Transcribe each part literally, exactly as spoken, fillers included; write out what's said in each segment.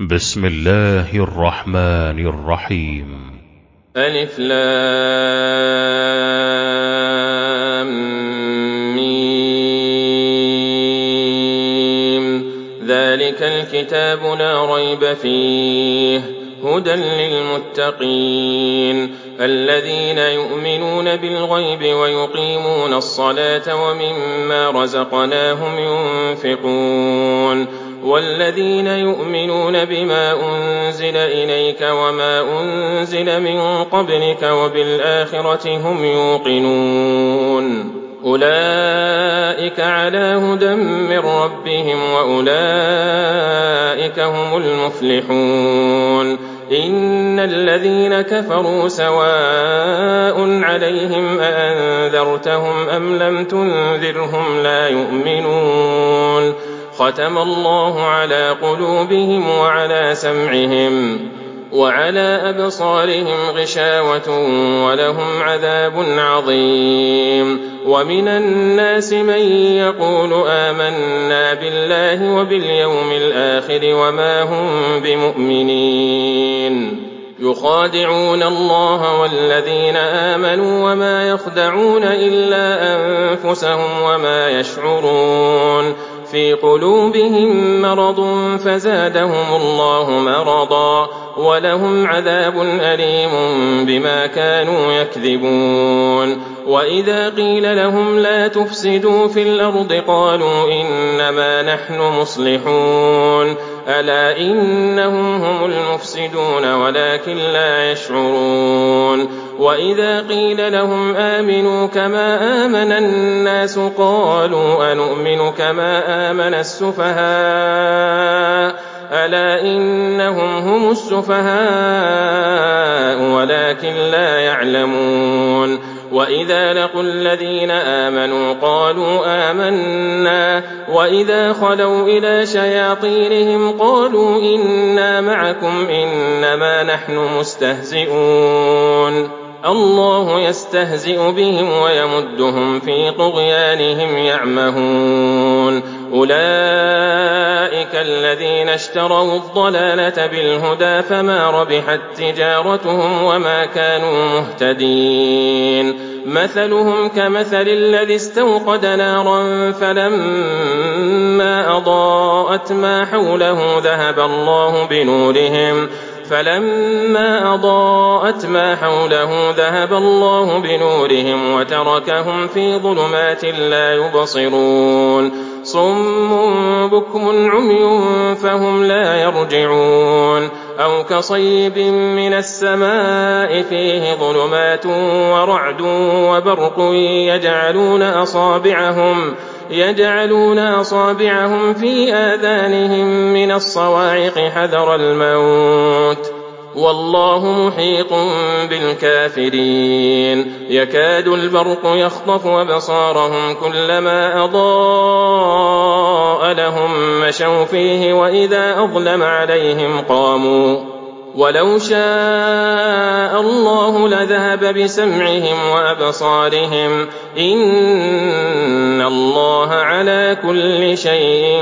بسم الله الرحمن الرحيم. ألف لام ميم. ذلك الكتاب لا ريب فيه هدى للمتقين الذين يؤمنون بالغيب ويقيمون الصلاة ومما رزقناهم ينفقون والذين يؤمنون بما أنزل إليك وما أنزل من قبلك وبالآخرة هم يوقنون أولئك على هدى من ربهم وأولئك هم المفلحون إن الذين كفروا سواء عليهم أأنذرتهم أم لم تنذرهم لا يؤمنون ختم الله على قلوبهم وعلى سمعهم وعلى أبصارهم غشاوة ولهم عذاب عظيم ومن الناس من يقول آمنا بالله وباليوم الآخر وما هم بمؤمنين يخادعون الله والذين آمنوا وما يخدعون إلا أنفسهم وما يشعرون في قلوبهم مرض فزادهم الله مرضا ولهم عذاب أليم بما كانوا يكذبون وإذا قيل لهم لا تفسدوا في الأرض قالوا إنما نحن مصلحون ألا إنهم هم المفسدون ولكن لا يشعرون وإذا قيل لهم آمنوا كما آمن الناس قالوا أنؤمن كما آمن السفهاء ألا إنهم هم السفهاء ولكن لا يعلمون وإذا لقوا الذين آمنوا قالوا آمنا وإذا خلوا إلى شياطينهم قالوا إنا معكم إنما نحن مستهزئون الله يستهزئ بهم ويمدهم في طغيانهم يعمهون أولئك الذين اشتروا الضلالة بالهدى فما ربحت تجارتهم وما كانوا مهتدين مثلهم كمثل الذي استوقد نارا فلما أضاءت ما حوله ذهب الله بنورهم فلما أضاءت ما حوله ذهب الله بنورهم وتركهم في ظلمات لا يبصرون صم بكم عمي فهم لا يرجعون أو كصيب من السماء فيه ظلمات ورعد وبرق يجعلون أصابعهم يجعلون أصابعهم في آذانهم من الصواعق حذر الموت والله محيط بالكافرين يكاد البرق يخطف أبصارهم كلما أضاء لهم مشوا فيه وإذا أظلم عليهم قاموا ولو شاء الله لذهب بسمعهم وأبصارهم إن الله على كل شيء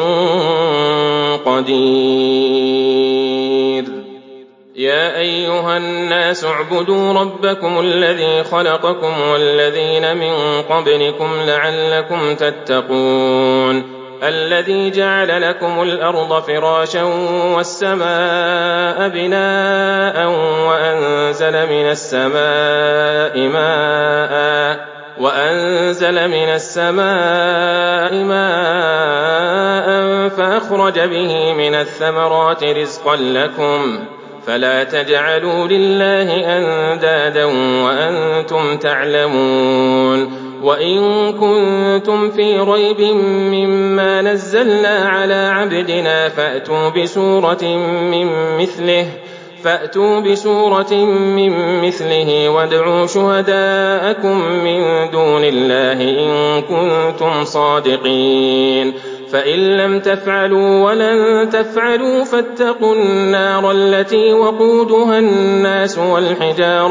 قدير يا أيها الناس اعبدوا ربكم الذي خلقكم والذين من قبلكم لعلكم تتقون الذي جعل لكم الأرض فراشا والسماء بناء وأنزل من السماء ماء وأنزل من السماء ماء فأخرج به من الثمرات رزقا لكم فلا تجعلوا لله أندادا وأنتم تعلمون وإن كنتم في ريب مما نزلنا على عبدنا فأتوا بسورة من مثله فأتوا بسورة من مثله وادعوا شهداءكم من دون الله إن كنتم صادقين فإن لم تفعلوا ولن تفعلوا فاتقوا النار التي وقودها الناس والحجارة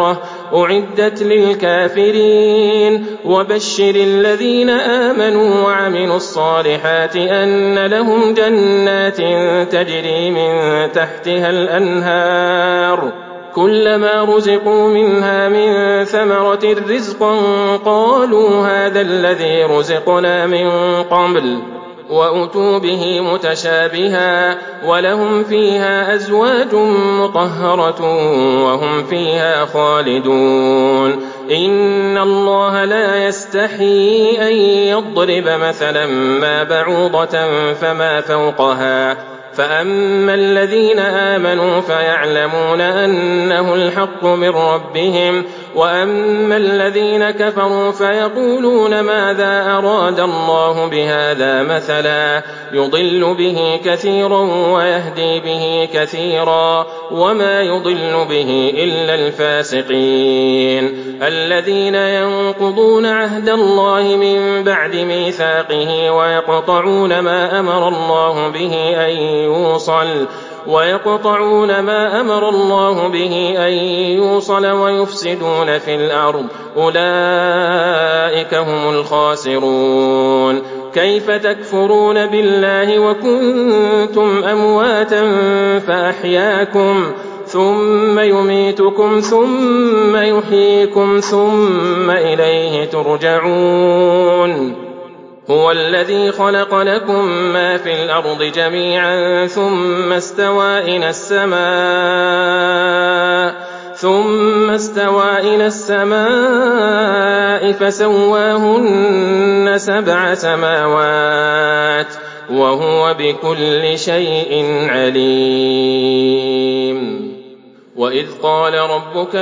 أعدت للكافرين وبشر الذين آمنوا وعملوا الصالحات أن لهم جنات تجري من تحتها الأنهار كلما رزقوا منها من ثمرة رزقا قالوا هذا الذي رزقنا من قبل وأتوا به متشابها ولهم فيها أزواج مطهرة وهم فيها خالدون إن الله لا يستحيي أن يضرب مثلا ما بعوضة فما فوقها فأما الذين آمنوا فيعلمون أنه الحق من ربهم وأما الذين كفروا فيقولون ماذا أراد الله بهذا مثلا يضل به كثيرا ويهدي به كثيرا وما يضل به إلا الفاسقين الذين ينقضون عهد الله من بعد ميثاقه ويقطعون ما أمر الله به أن يوصل ويقطعون ما أمر الله به أن يوصل ويفسدون في الأرض أولئك هم الخاسرون كيف تكفرون بالله وكنتم أمواتا فأحياكم ثم يميتكم ثم يحييكم ثم إليه ترجعون هو الذي خلق لكم ما في الأرض جميعا ثم استوى إلى السماء ثم استوى إلى السماء فسواهن سبع سماوات وهو بكل شيء عليم وإذ قال ربك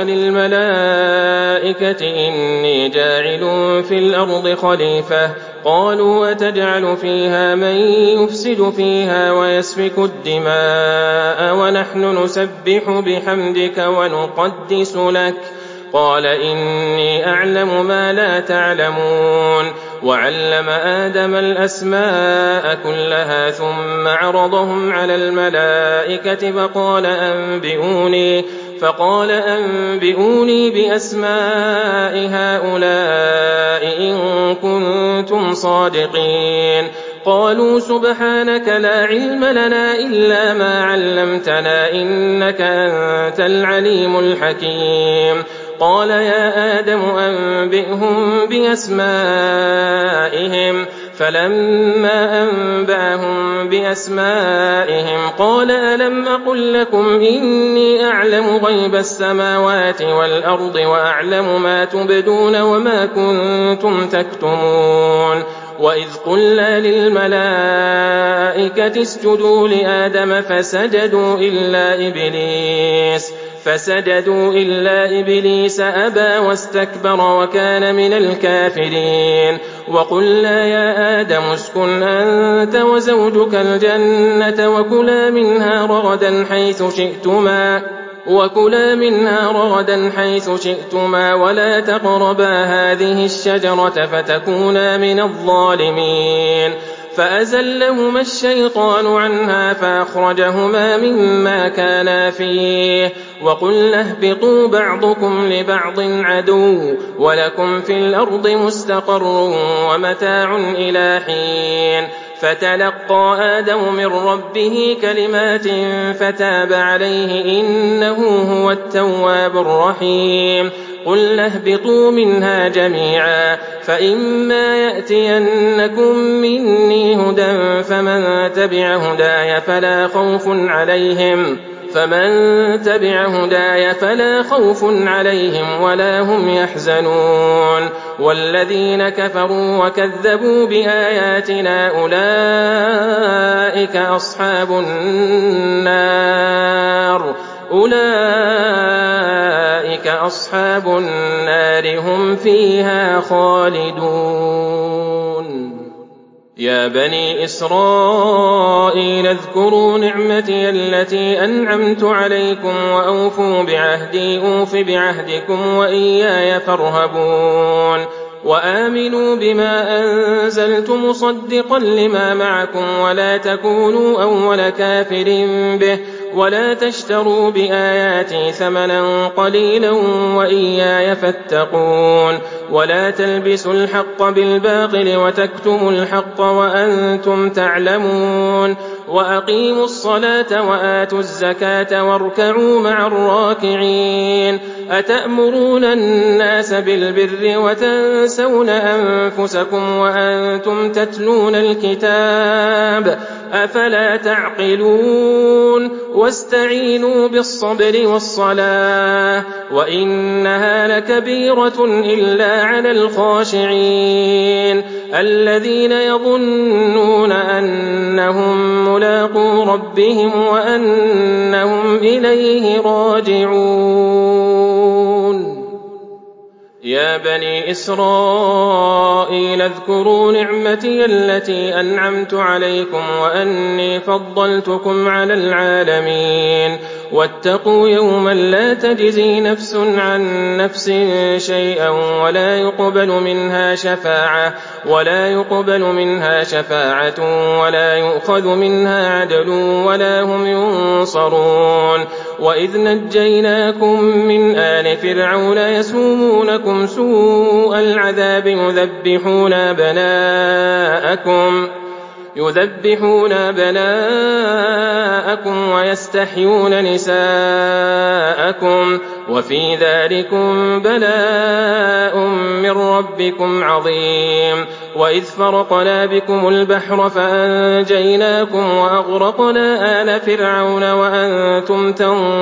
للملائكة إني جاعل في الأرض خليفة قالوا أتجعل فيها من يفسد فيها ويسفك الدماء ونحن نسبح بحمدك ونقدس لك قال إني أعلم ما لا تعلمون وعلم آدم الأسماء كلها ثم عرضهم على الملائكة فقال أنبئوني فقال أنبئوني بأسماء هؤلاء إن كنتم صادقين قالوا سبحانك لا علم لنا إلا ما علمتنا إنك أنت العليم الحكيم قال يا آدم أنبئهم بأسمائهم فلما أنبأهم بأسمائهم قال ألم أقل لكم إني أعلم غيب السماوات والأرض وأعلم ما تبدون وما كنتم تكتمون وإذ قلنا للملائكة اسجدوا لآدم فسجدوا إلا إبليس فسجدوا إلا إبليس أبى واستكبر وكان من الكافرين وقلنا يا آدم اسكن أنت وزوجك الجنة وكلا منها رغدا حيث شئتما وكلا منها رغدا حيث شئتما ولا تقربا هذه الشجرة فتكونا من الظالمين فأزلهما الشيطان عنها فأخرجهما مما كانا فيه وقلنا اهبطوا بعضكم لبعض عدو ولكم في الأرض مستقر ومتاع إلى حين فتلقى آدم من ربه كلمات فتاب عليه إنه هو التواب الرحيم قلنا اهبطوا منها جميعا فإما يأتينكم مني هدى فمن تبع هداي فلا خوف عليهم فمن تبع هداي فلا خوف عليهم ولا هم يحزنون والذين كفروا وكذبوا بآياتنا أولئك أصحاب النار أولئك أصحاب النار هم فيها خالدون يا بني إسرائيل اذكروا نعمتي التي أنعمت عليكم وأوفوا بعهدي أوف بعهدكم وإياي فارهبون وآمنوا بما أنزلت مصدقا لما معكم ولا تكونوا أول كافر به ولا تشتروا بآياتي ثمنا قليلا وإياي فاتقون ولا تلبسوا الحق بالباطل وتكتموا الحق وأنتم تعلمون وأقيموا الصلاة وآتوا الزكاة واركعوا مع الراكعين أتأمرون الناس بالبر وتنسون أنفسكم وأنتم تتلون الكتاب أفلا تعقلون واستعينوا بالصبر والصلاة وإنها لكبيرة إلا على الخاشعين الذين يظنون أنهم ملاقو ربهم وأنهم إليه راجعون يا بني إسرائيل اذكروا نعمتي التي أنعمت عليكم وأني فضلتكم على العالمين واتقوا يوما لا تجزي نفس عن نفس شيئا ولا يقبل منها شفاعة ولا يقبل منها شفاعة ولا يؤخذ منها عدل ولا هم ينصرون وإذ نجيناكم من آل فرعون يسومونكم سوء العذاب يذبحون أبناءكم يذبحون أبناءكم ويستحيون نساءكم وفي ذلكم بلاء من ربكم عظيم وإذ فرقنا بكم البحر فأنجيناكم وأغرقنا آل فرعون وأنتم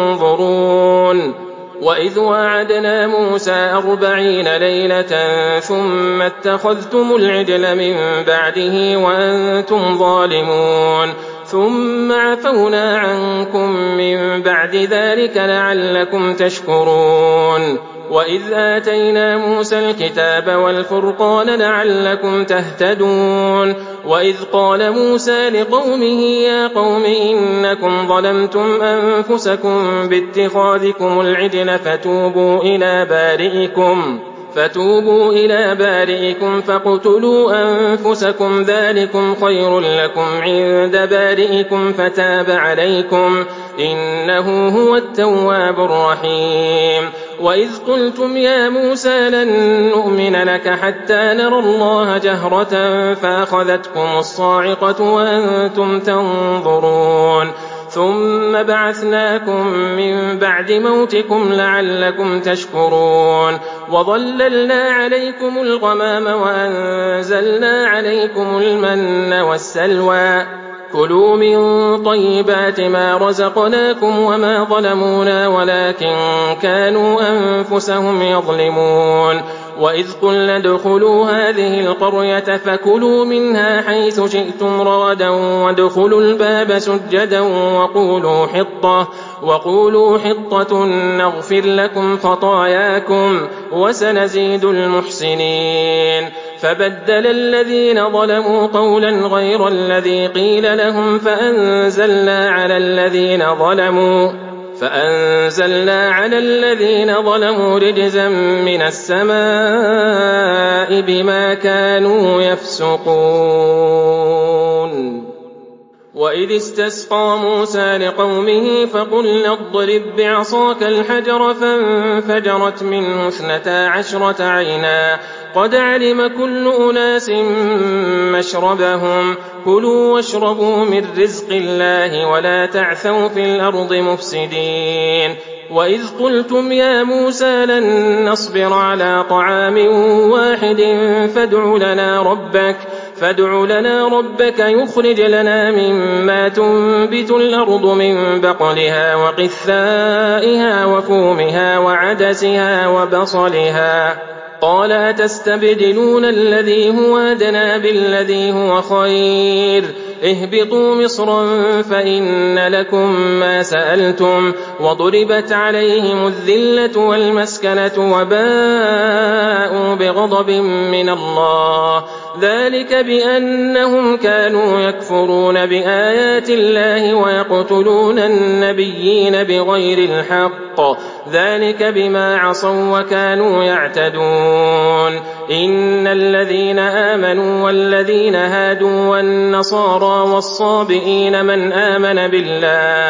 تنظرون وإذ واعدنا موسى أربعين ليلة ثم اتخذتم العجل من بعده وأنتم ظالمون ثم عفونا عنكم من بعد ذلك لعلكم تشكرون وإذ آتينا موسى الكتاب والفرقان لعلكم تهتدون وإذ قال موسى لقومه يا قوم إنكم ظلمتم أنفسكم باتخاذكم العجل فتوبوا إلى بارئكم فتوبوا إلى بارئكم فاقتلوا أنفسكم ذلكم خير لكم عند بارئكم فتاب عليكم إنه هو التواب الرحيم وإذ قلتم يا موسى لن نؤمن لك حتى نرى الله جهرة فأخذتكم الصاعقة وأنتم تنظرون ثم بعثناكم من بعد موتكم لعلكم تشكرون وظللنا عليكم الغمام وأنزلنا عليكم المن والسلوى كلوا من طيبات ما رزقناكم وما ظلمونا ولكن كانوا أنفسهم يظلمون وإذ قلنا ادخلوا هذه القرية فكلوا منها حيث شئتم رغدا وادخلوا الباب سجدا وقولوا حطة وقولوا حطة نغفر لكم خطاياكم وسنزيد المحسنين فبدل الذين ظلموا قولا غير الذي قيل لهم فأنزلنا على الذين ظلموا فأنزلنا على الذين ظلموا رجزا من السماء بما كانوا يفسقون وإذ استسقى موسى لقومه فقلنا اضرب بعصاك الحجر فانفجرت منه اثنتا عشرة عينا قد علم كل أناس مشربهم كلوا واشربوا من رزق الله ولا تعثوا في الأرض مفسدين وإذ قلتم يا موسى لن نصبر على طعام واحد فادع لنا ربك فادع لنا ربك يخرج لنا مما تنبت الأرض من بقلها وقثائها وفومها وعدسها وبصلها قال أتستبدلون الذي هو أدنى بالذي هو خير اهبطوا مصرا فإن لكم ما سألتم وضربت عليهم الذلة والمسكنة وباءوا بغضب من الله ذلك بأنهم كانوا يكفرون بآيات الله ويقتلون النبيين بغير الحق ذلك بما عصوا وكانوا يعتدون إن الذين آمنوا والذين هادوا والنصارى والصابئين من آمن بالله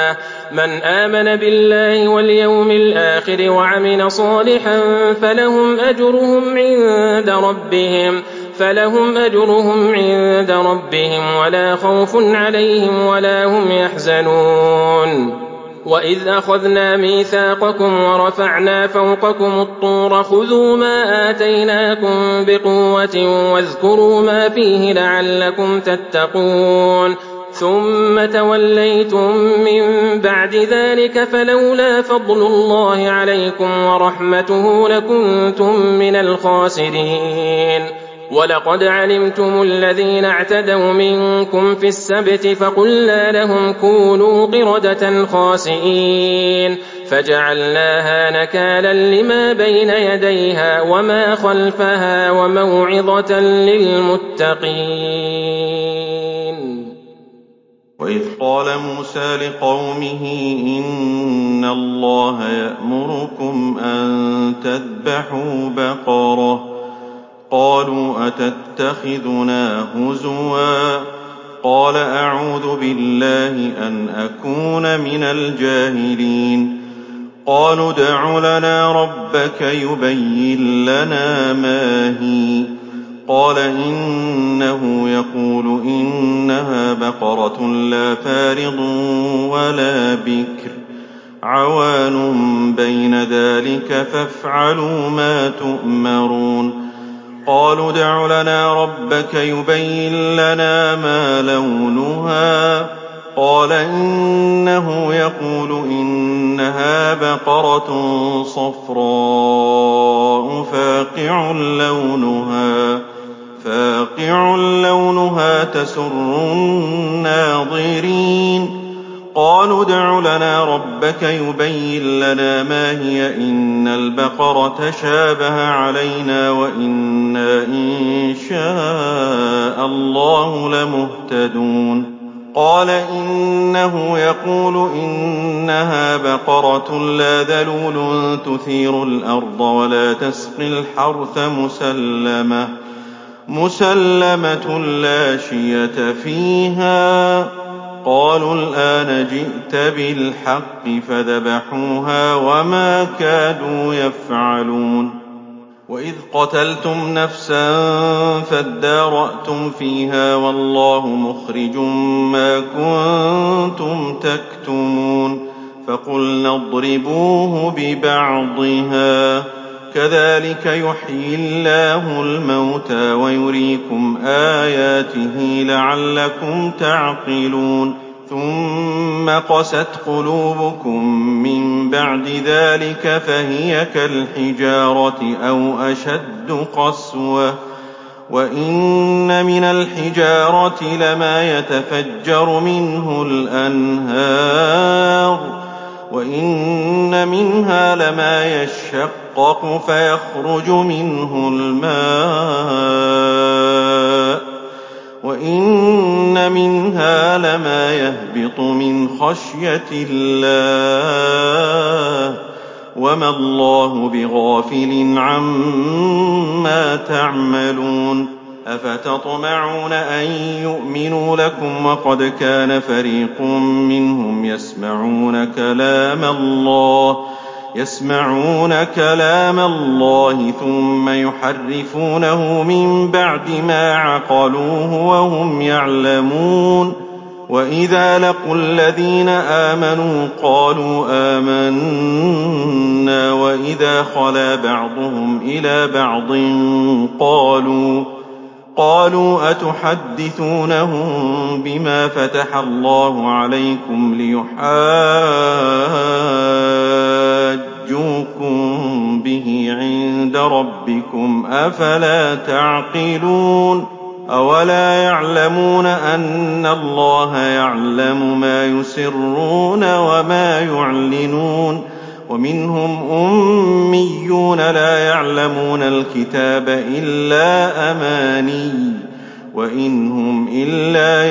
من آمن بالله واليوم الآخر وعمل صالحا فلهم أجرهم عند ربهم فلهم أجرهم عند ربهم ولا خوف عليهم ولا هم يحزنون وإذ أخذنا ميثاقكم ورفعنا فوقكم الطور خذوا ما آتيناكم بقوة واذكروا ما فيه لعلكم تتقون ثم توليتم من بعد ذلك فلولا فضل الله عليكم ورحمته لكنتم من الخاسرين ولقد علمتم الذين اعتدوا منكم في السبت فقلنا لهم كونوا قردة خاسئين فجعلناها نكالا لما بين يديها وما خلفها وموعظة للمتقين. وإذ قال موسى لقومه إن الله يأمركم أن تذبحوا بقرة قالوا أتتخذنا هزوا قال أعوذ بالله أن أكون من الجاهلين قالوا ادع لنا ربك يبين لنا ما هي قال إنه يقول إنها بقرة لا فارض ولا بكر عوان بين ذلك فافعلوا ما تؤمرون قالوا ادع لنا ربك يبين لنا ما لونها قال إنه يقول إنها بقرة صفراء فاقع لونها فاقع لونها تسر الناظرين قالوا ادع لنا ربك يبين لنا ما هي إن البقرة شابه علينا وإنا إن شاء الله لمهتدون قال إنه يقول إنها بقرة لا ذلول تثير الأرض ولا تسقي الحرث مسلمة مسلمة لا شية فيها قالوا الآن جئت بالحق فذبحوها وما كادوا يفعلون وإذ قتلتم نفسا فادارأتم فيها والله مخرج ما كنتم تكتمون فقلنا اضربوه ببعضها كذلك يحيي الله الموتى ويريكم آياته لعلكم تعقلون ثم قست قلوبكم من بعد ذلك فهي كالحجارة أو أشد قسوة وإن من الحجارة لما يتفجر منه الأنهار وإن منها لما يشقق فيخرج منه الماء وإن منها لما يهبط من خشية الله وما الله بغافل عما تعملون أفتطمعون أن يؤمنوا لكم وقد كان فريق منهم يسمعون كلام الله يسمعون كلام الله ثم يحرفونه من بعد ما عقلوه وهم يعلمون وإذا لقوا الذين آمنوا قالوا آمنا وإذا خلا بعضهم إلى بعض قالوا قالوا أتحدثونهم بما فتح الله عليكم ليحاجوكم به عند ربكم أفلا تعقلون أولا يعلمون أن الله يعلم ما يسرون وما يعلنون ومنهم أميون لا يعلمون الكتاب إلا أماني وإن هم إلا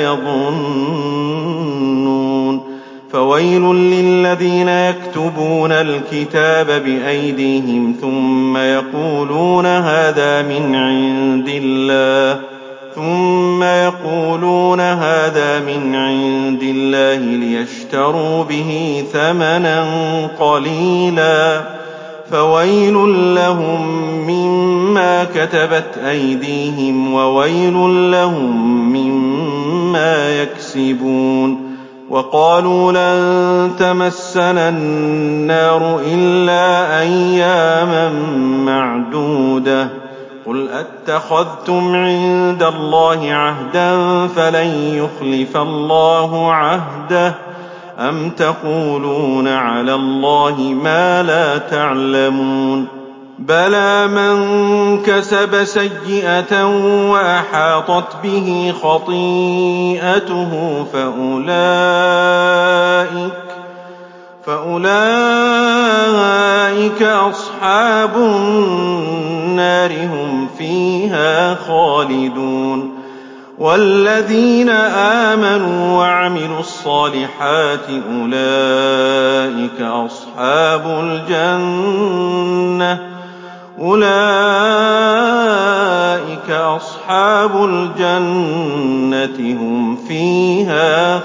يظنون فويل للذين يكتبون الكتاب بأيديهم ثم يقولون هذا من عند الله ثم يقولون هذا من عند الله ليشتروا به ثمنا قليلا فويل لهم مما كتبت أيديهم وويل لهم مما يكسبون. وقالوا لن تمسنا النار إلا أياما معدودة قل أتخذتم عند الله عهدا فلن يخلف الله عهده أم تقولون على الله ما لا تعلمون. بلى من كسب سيئة وأحاطت به خطيئته فأولئك, فأولئك أصحاب النار هم فيها خالدون. والذين آمنوا وعملوا الصالحات أولئك أصحاب الجنة أولئك أصحاب الجنة هم فيها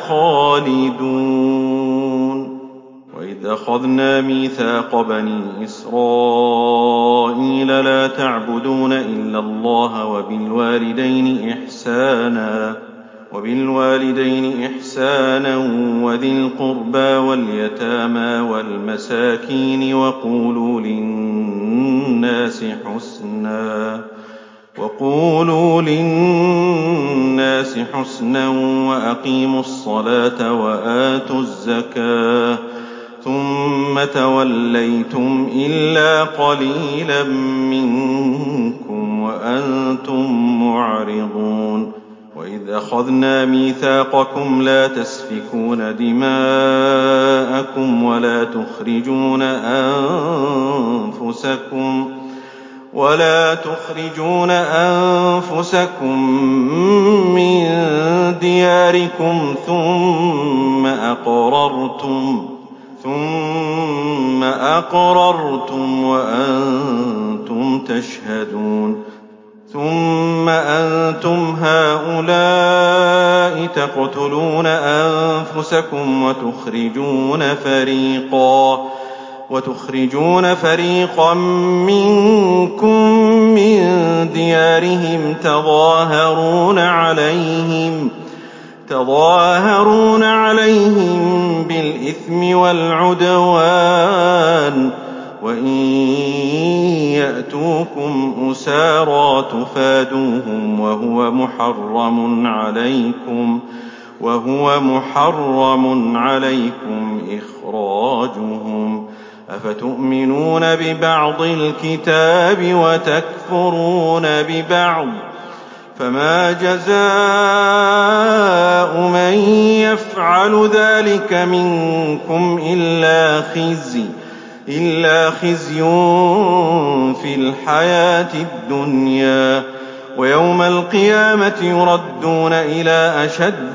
خالدون. وإذ أخذنا ميثاق بني إسرائيل لا تعبدون إلا الله وبالوالدين إحسانا وبالوالدين إحسانا وذي القربى واليتامى والمساكين وقولوا للناس حسنا وقولوا للناس حسنا وأقيموا الصلاة وآتوا الزكاة ثم توليتم إلا قليلا منكم وأنتم معرضون. وإذ أخذنا ميثاقكم لا تسفكون دماءكم ولا تخرجون أنفسكم ولا تخرجون أنفسكم من دياركم ثم أقررتم ثم أقررتم وأنتم تشهدون. ثم أنتم هؤلاء تقتلون أنفسكم وتخرجون فريقا وتخرجون فريقا منكم من ديارهم تظاهرون عليهم تظاهرون عليهم بالإثم والعدوان وإن يأتوكم أسارى تفادوهم وهو محرم عليكم وهو محرم عليكم إخراجهم أفتؤمنون ببعض الكتاب وتكفرون ببعض فما جزاء من يفعل ذلك منكم إلا خزي إلا خزي في الحياة الدنيا ويوم القيامة يردون إلى أشد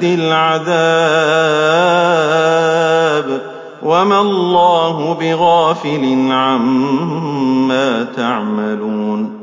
العذاب وما الله بغافل عما تعملون.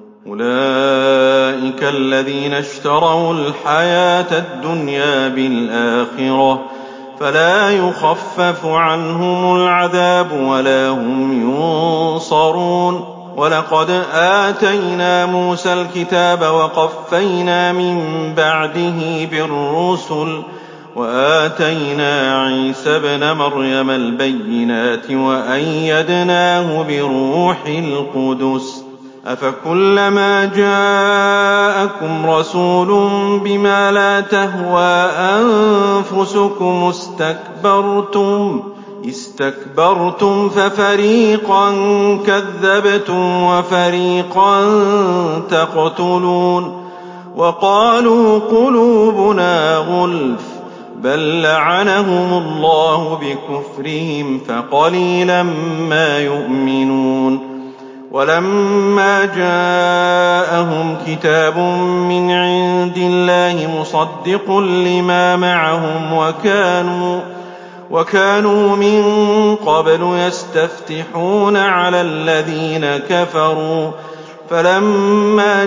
أولئك الذين اشتروا الحياة الدنيا بالآخرة فلا يخفف عنهم العذاب ولا هم ينصرون. ولقد آتينا موسى الكتاب وقفينا من بعده بالرسل وآتينا عيسى ابن مريم البينات وأيدناه بروح القدس أفكلما جاءكم رسول بما لا تهوى أنفسكم استكبرتم استكبرتم ففريقا كذبتم وفريقا تقتلون. وقالوا قلوبنا غلف بل لعنهم الله بكفرهم فقليلا ما يؤمنون. ولما جاءهم كتاب من عند الله مصدق لما معهم وكانوا وكانوا من قبل يستفتحون على الذين كفروا فلما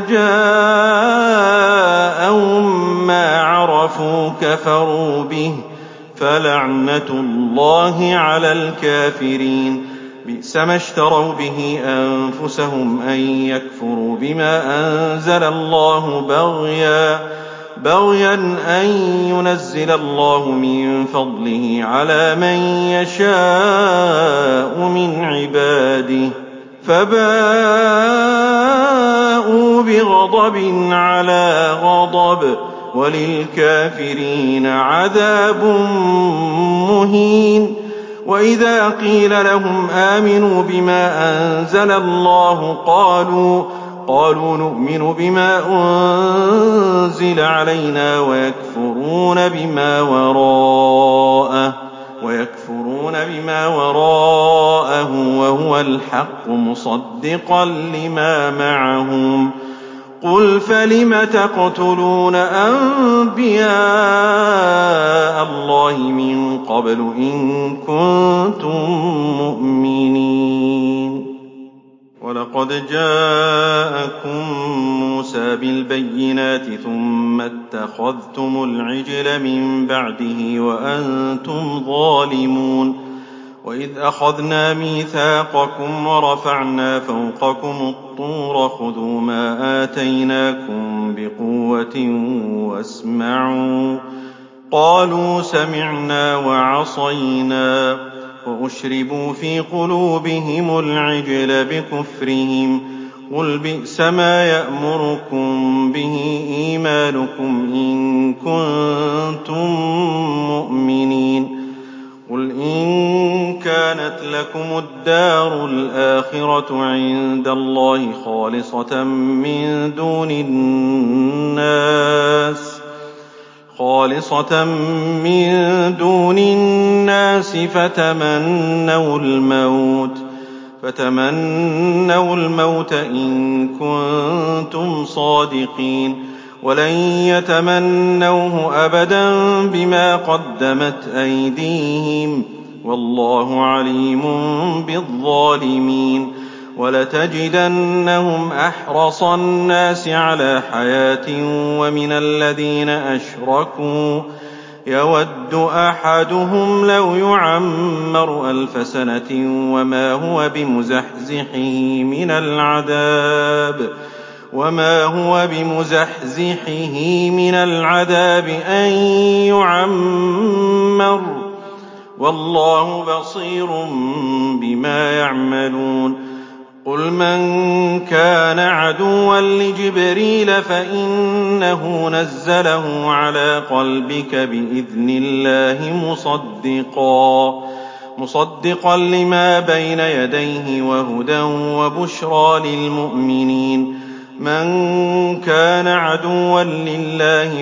جاءهم ما عرفوا كفروا به فلعنة الله على الكافرين. بئس ما اشتروا به أنفسهم أن يكفروا بما أنزل الله بغيا بغيا أن ينزل الله من فضله على من يشاء من عباده فباءوا بغضب على غضب وللكافرين عذاب مهين. وإذا قيل لهم آمنوا بما أنزل الله قالوا قالوا نؤمن بما أنزل علينا ويكفرون بما وراءه ويكفرون بما وراءه وهو الحق مصدقا لما معهم. قل فلم تقتلون أنبياء الله من قبل إن كنتم مؤمنين. ولقد جاءكم موسى بالبينات ثم اتخذتم العجل من بعده وأنتم ظالمون. وإذ أخذنا ميثاقكم ورفعنا فوقكم الطور خذوا ما آتيناكم بقوة واسمعوا قالوا سمعنا وعصينا وأشربوا في قلوبهم العجل بكفرهم. قل بئس ما يأمركم به إيمانكم إن كنتم مؤمنين. قل إن كانت لكم الدار الآخرة عند الله خالصة من دون الناس خالصة من دون الناس فتمنوا الموت فتمنوا الموت إن كنتم صادقين ولن يتمنوه أبدا بما قدمت أيديهم والله عليم بالظالمين. ولتجدنهم أحرص الناس على حياة ومن الذين أشركوا يود أحدهم لو يعمر ألف سنة وما هو بمزحزحه من العذاب وما هو بمزحزحه من العذاب أن يعمر والله بصير بما يعملون. قل من كان عدوا لجبريل فإنه نزله على قلبك بإذن الله مصدقا مصدقا لما بين يديه وهدى وبشرى للمؤمنين. من كان عدوا لله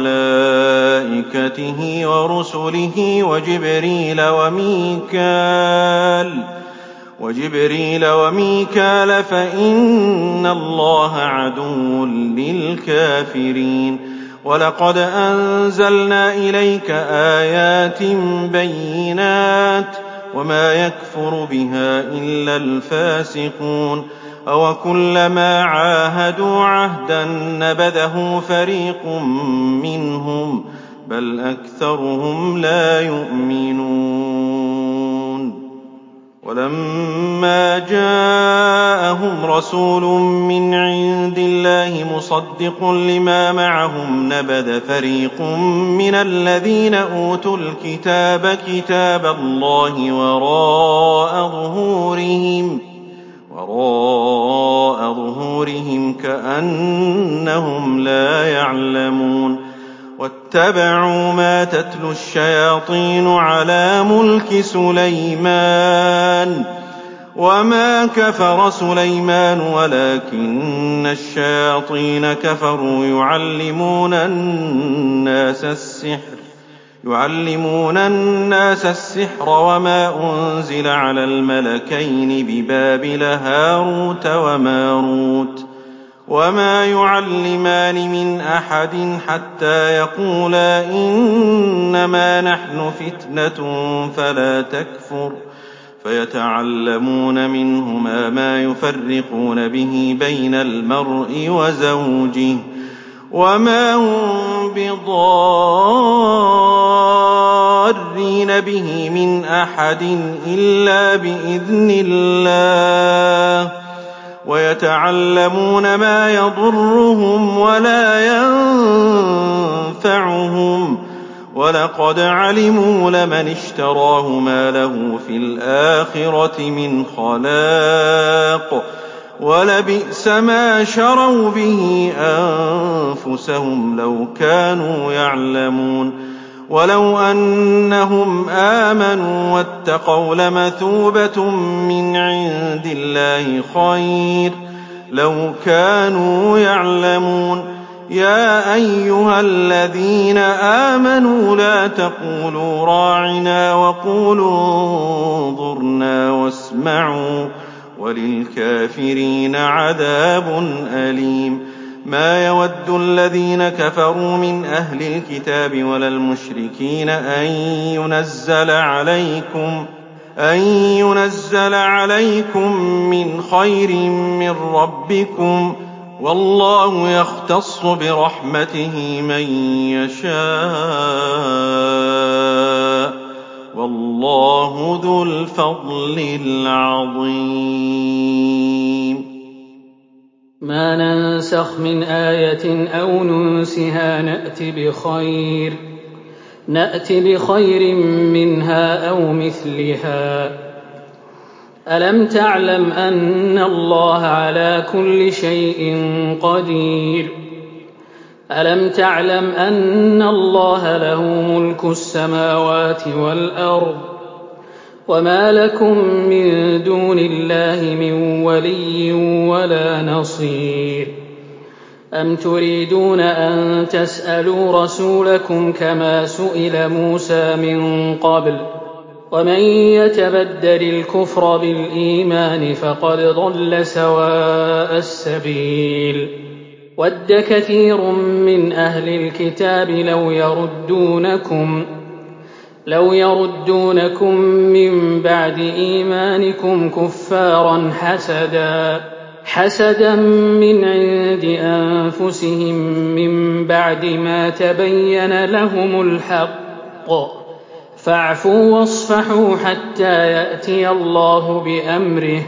وملائكته ورسله وجبريل وميكال وجبريل وميكال فإن الله عدو للكافرين. ولقد أنزلنا إليك آيات بينات وما يكفر بها إلا الفاسقون. أوكلما عاهدوا عهدا نبذه فريق منهم بل أكثرهم لا يؤمنون. ولما جاءهم رسول من عند الله مصدق لما معهم نبذ فريق من الذين أوتوا الكتاب كتاب الله وراء ظهورهم وراء ظهورهم كأنهم لا يعلمون. واتبعوا ما تتلو الشياطين على ملك سليمان وما كفر سليمان ولكن الشياطين كفروا يعلمون الناس السحر يعلمون الناس السحر وما أنزل على الملكين ببابل هاروت وماروت وما يعلمان من أحد حتى يقولا إنما نحن فتنة فلا تكفر فيتعلمون منهما ما يفرقون به بين المرء وزوجه وما هم بضارين به من أحد إلا بإذن الله ويتعلمون ما يضرهم ولا ينفعهم ولقد علموا لمن اشتراه ما له في الآخرة من خلاق ولبئس ما شروا به أنفسهم لو كانوا يعلمون ولو أنهم آمنوا واتقوا لمثوبة من عند الله خير لو كانوا يعلمون يا أيها الذين آمنوا لا تقولوا راعنا وقولوا انظرنا واسمعوا وللكافرين عذاب أليم ما يود الذين كفروا من أهل الكتاب ولا المشركين أن ينزل عليكم أن ينزل عليكم من خير من ربكم والله يختص برحمته من يشاء والله ذو الفضل العظيم ما ننسخ من آية أو ننسها نأت بخير نأت بخير منها أو مثلها ألم تعلم أن الله على كل شيء قدير ألم تعلم أن الله له ملك السماوات والأرض وما لكم من دون الله من ولي ولا نصير أم تريدون أن تسألوا رسولكم كما سئل موسى من قبل ومن يتبدل الكفر بالإيمان فقد ضل سواء السبيل ود كثير من أهل الكتاب لو يردونكم لو يردونكم من بعد إيمانكم كفارا حسدا حسدا من عند أنفسهم من بعد ما تبين لهم الحق فاعفوا واصفحوا حتى يأتي الله بأمره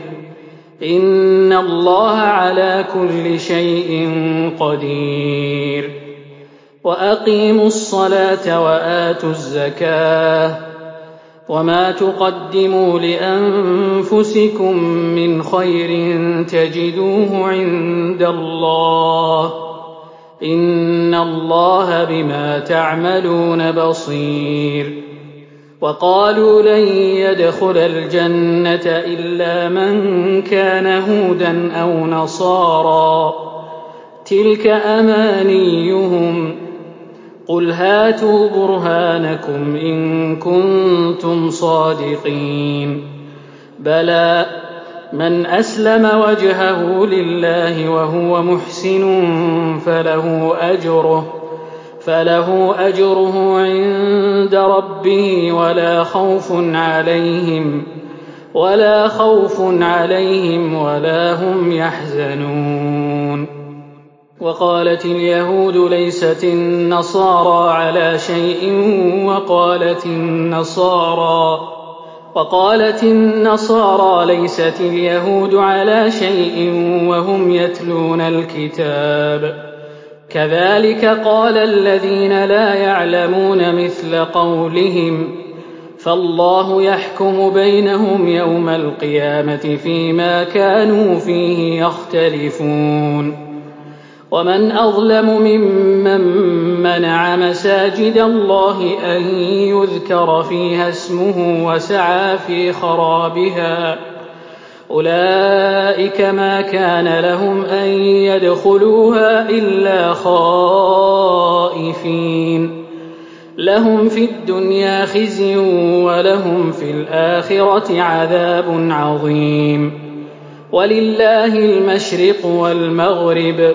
إن الله على كل شيء قدير وأقيموا الصلاة وآتوا الزكاة وما تقدموا لأنفسكم من خير تجدوه عند الله إن الله بما تعملون بصير وقالوا لن يدخل الجنة إلا من كان هودا أو نصارى تلك أمانيهم قل هاتوا برهانكم إن كنتم صادقين بلى من أسلم وجهه لله وهو محسن فله أجره فله أجره عند ربه ولا خوف عليهم ولا خوف عليهم ولا هم يحزنون وقالت اليهود ليست النصارى على شيء وقالت النصارى وقالت النصارى ليست اليهود على شيء وهم يتلون الكتاب كذلك قال الذين لا يعلمون مثل قولهم فالله يحكم بينهم يوم القيامة فيما كانوا فيه يختلفون ومن أظلم ممن منع مساجد الله أن يذكر فيها اسمه وسعى في خرابها أولئك ما كان لهم أن يدخلوها إلا خائفين لهم في الدنيا خزي ولهم في الآخرة عذاب عظيم ولله المشرق والمغرب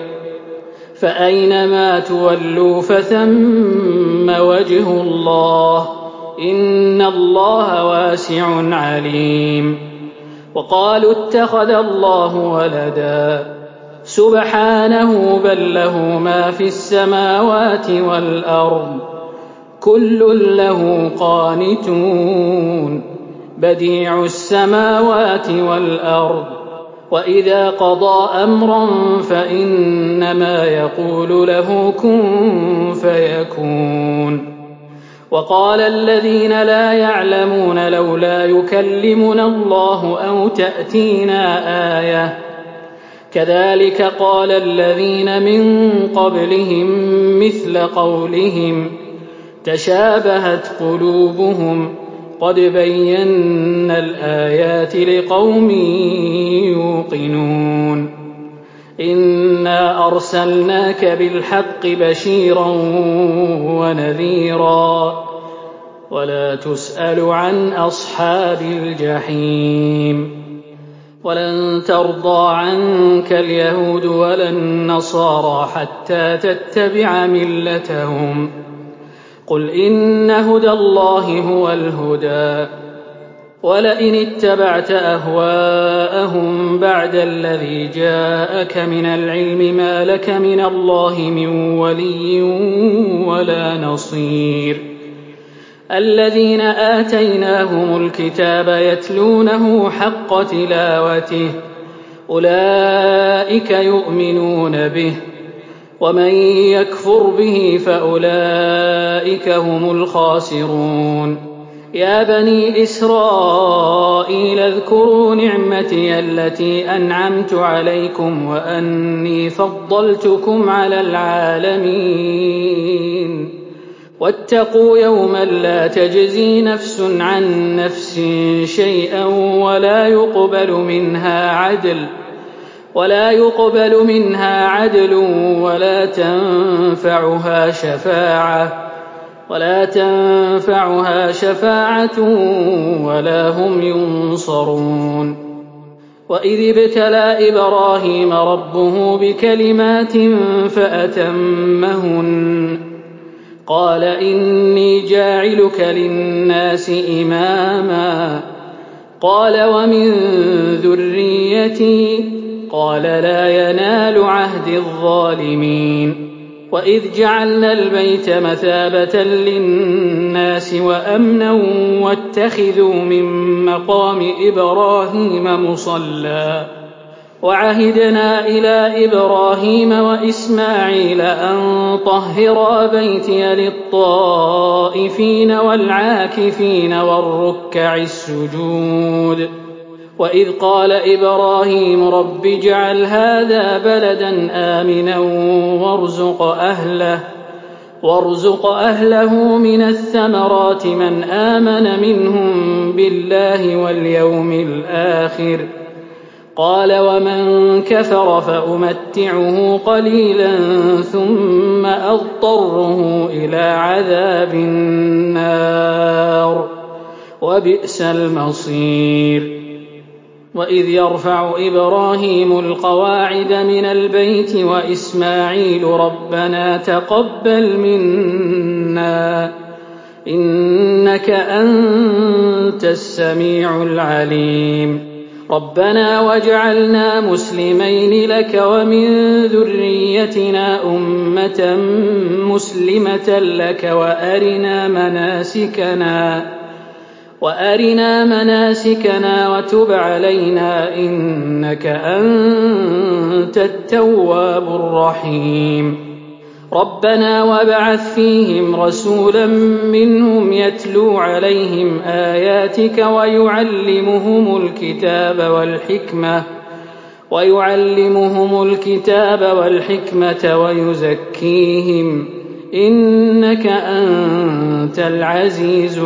فأينما تولوا فثم وجه الله إن الله واسع عليم. وقالوا اتخذ الله ولدا سبحانه بل له ما في السماوات والأرض كل له قانتون بديع السماوات والأرض وإذا قضى أمرا فإنما يقول له كن فيكون. وقال الذين لا يعلمون لولا يكلمنا الله أو تأتينا آية كذلك قال الذين من قبلهم مثل قولهم تشابهت قلوبهم قد بينا الآيات لقوم يوقنون. إنا أرسلناك بالحق بشيرا ونذيرا ولا تسأل عن أصحاب الجحيم. ولن ترضى عنك اليهود ولا النصارى حتى تتبع ملتهم قل إن هدى الله هو الهدى ولئن اتبعت أهواءهم بعد الذي جاءك من العلم ما لك من الله من ولي ولا نصير. الذين آتيناهم الكتاب يتلونه حق تلاوته أولئك يؤمنون به ومن يكفر به فأولئك هم الخاسرون. يا بني إسرائيل اذكروا نعمتي التي أنعمت عليكم وأني فضلتكم على العالمين واتقوا يوما لا تجزي نفس عن نفس شيئا ولا يقبل منها عدل ولا يقبل منها عدل ولا تنفعها شفاعة ولا تنفعها شفاعة ولا هم ينصرون. وإذ ابتلى إبراهيم ربه بكلمات فأتمهن قال إني جاعلك للناس إماما قال ومن ذريتي قال لا ينال عهد الظالمين. وإذ جعلنا البيت مثابة للناس وأمنا واتخذوا من مقام إبراهيم مصلى وعهدنا إلى إبراهيم وإسماعيل أن طهرا بيتي للطائفين والعاكفين والركع السجود. وإذ قال إبراهيم رب اجعل هذا بلدا آمنا وارزق أهله وارزق أهله من الثمرات من آمن منهم بالله واليوم الآخر قال ومن كفر فأمتعه قليلا ثم أضطره إلى عذاب النار وبئس المصير. وإذ يرفع إبراهيم القواعد من البيت وإسماعيل ربنا تقبل منا إنك أنت السميع العليم. ربنا واجعلنا مسلمين لك ومن ذريتنا أمة مسلمة لك وأرنا مناسكنا وأرنا مناسكنا وتب علينا إنك أنت التواب الرحيم. ربنا وابعث فيهم رسولا منهم يتلو عليهم آياتك ويعلمهم الكتاب والحكمة ويعلمهم الكتاب والحكمة ويزكيهم إنك أنت العزيز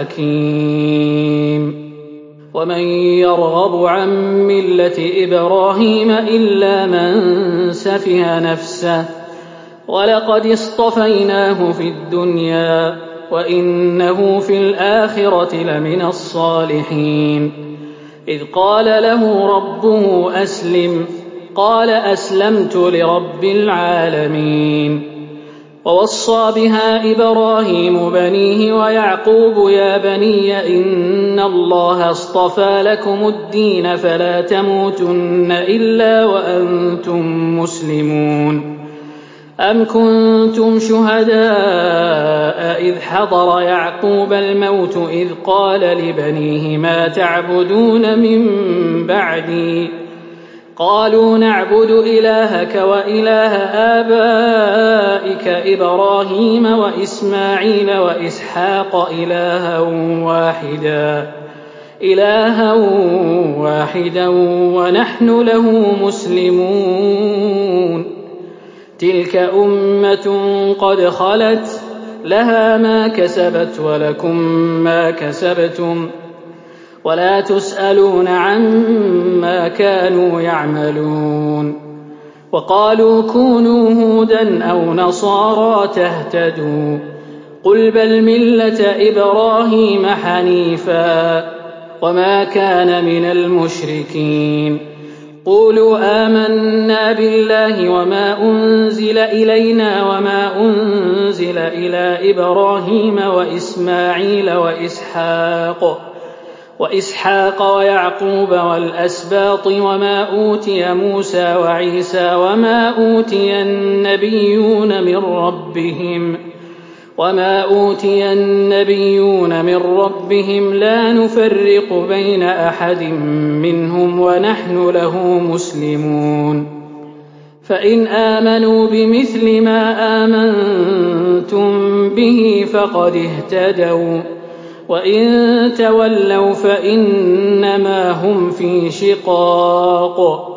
الحكيم. ومن يرغب عن ملة إبراهيم إلا من سفه نفسه ولقد اصطفيناه في الدنيا وإنه في الآخرة لمن الصالحين. إذ قال له ربه أسلم قال أسلمت لرب العالمين. ووصى بها إبراهيم بنيه ويعقوب يا بني إن الله اصطفى لكم الدين فلا تموتن إلا وأنتم مسلمون. أم كنتم شهداء إذ حضر يعقوب الموت إذ قال لبنيه ما تعبدون من بعدي قالوا نعبد إلهك وإله آبائك إبراهيم وإسماعيل وإسحاق إلها واحدا إلها واحدا ونحن له مسلمون. تلك أمة قد خلت لها ما كسبت ولكم ما كسبتم ولا تسألون عما كانوا يعملون. وقالوا كونوا هودا أو نصارى تهتدوا قل بل ملة إبراهيم حنيفا وما كان من المشركين. قولوا آمنا بالله وما أنزل إلينا وما أنزل إلى إبراهيم وإسماعيل وإسحاق وإسحاق ويعقوب والأسباط وما أوتي موسى وعيسى وما أوتي النبيون من ربهم وما أوتي النبيون من ربهم لا نفرق بين أحد منهم ونحن له مسلمون. فإن آمنوا بمثل ما آمنتم به فقد اهتدوا وإن تولوا فإنما هم في شقاق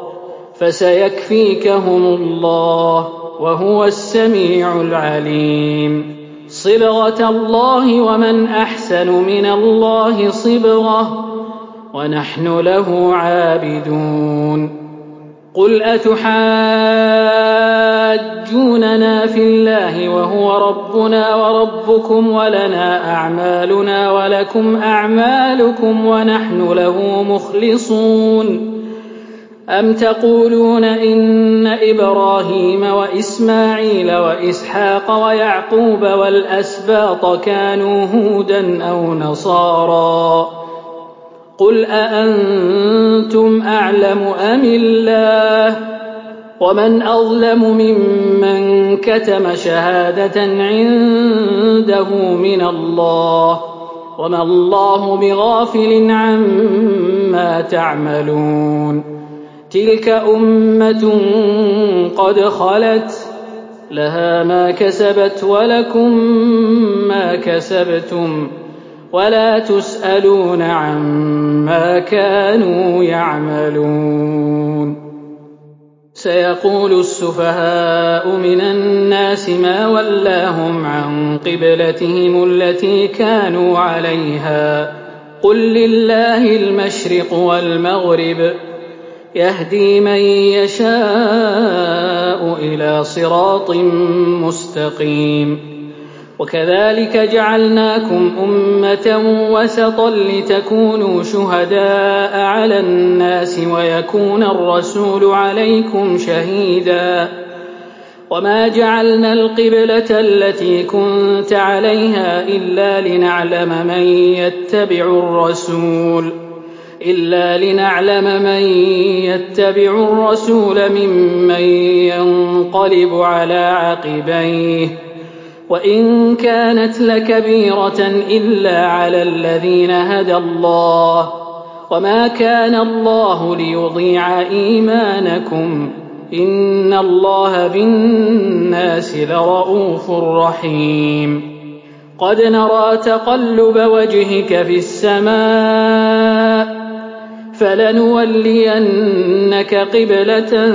فسيكفيكهم الله وهو السميع العليم. صبغة الله ومن أحسن من الله صبغة ونحن له عابدون. قل أتحاجوننا في الله وهو ربنا وربكم ولنا أعمالنا ولكم أعمالكم ونحن له مخلصون. أم تقولون إن إبراهيم وإسماعيل وإسحاق ويعقوب والأسباط كانوا هودا أو نصارى قل أأنتم أعلم أم الله ومن أظلم ممن كتم شهادة عنده من الله وما الله بغافل عما تعملون. تلك أمة قد خلت لها ما كسبت ولكم ما كسبتم ولا تسألون عما كانوا يعملون. سيقول السفهاء من الناس ما ولاهم عن قبلتهم التي كانوا عليها قل لله المشرق والمغرب يهدي من يشاء إلى صراط مستقيم. وكذلك جعلناكم أمة وسطا لتكونوا شهداء على الناس ويكون الرسول عليكم شهيدا. وما جعلنا القبلة التي كنت عليها إلا لنعلم من يتبع الرسول إلا لنعلم من يتبع الرسول ممن ينقلب على عقبيه وإن كانت لكبيرة إلا على الذين هدى الله وما كان الله ليضيع إيمانكم إن الله بالناس لرءوف رحيم. قد نرى تقلب وجهك في السماء فلنولينك قبلة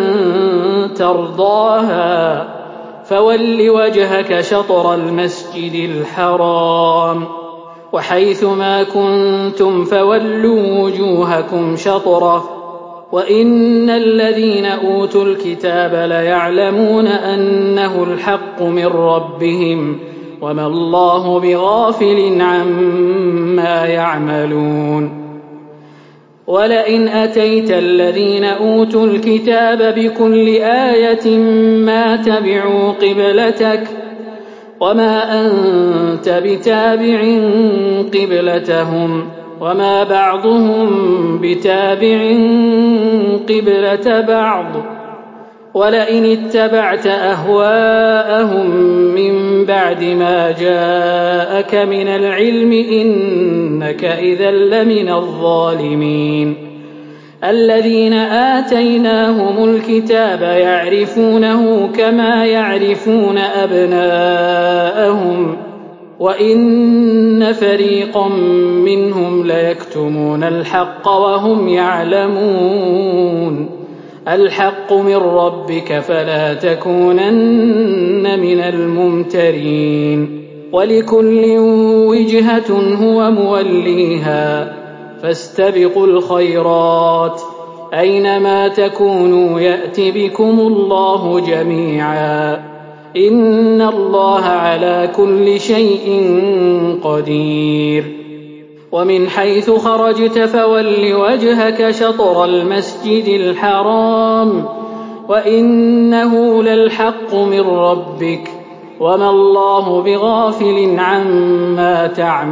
ترضاها فول وجهك شطر المسجد الحرام وحيث ما كنتم فولوا وجوهكم شطره وإن الذين أوتوا الكتاب ليعلمون أنه الحق من ربهم وما الله بغافل عما يعملون. ولئن أتيت الذين أوتوا الكتاب بكل آية ما تبعوا قبلتك وما أنت بتابع قبلتهم وما بعضهم بتابع قبلة بعض ولئن اتبعت أهواءهم من بعد ما جاءك من العلم إنك إذا لمن الظالمين الذين آتيناهم الكتاب يعرفونه كما يعرفون أبناءهم وإن فريقا منهم ليكتمون الحق وهم يعلمون الحق من ربك فلا تكونن من الممترين ولكل وجهة هو موليها فاستبقوا الخيرات أينما تكونوا يأت بكم الله جميعا إن الله على كل شيء قدير ومن حيث خرجت فول وجهك شطر المسجد الحرام وإنه للحق من ربك وما الله بغافل عما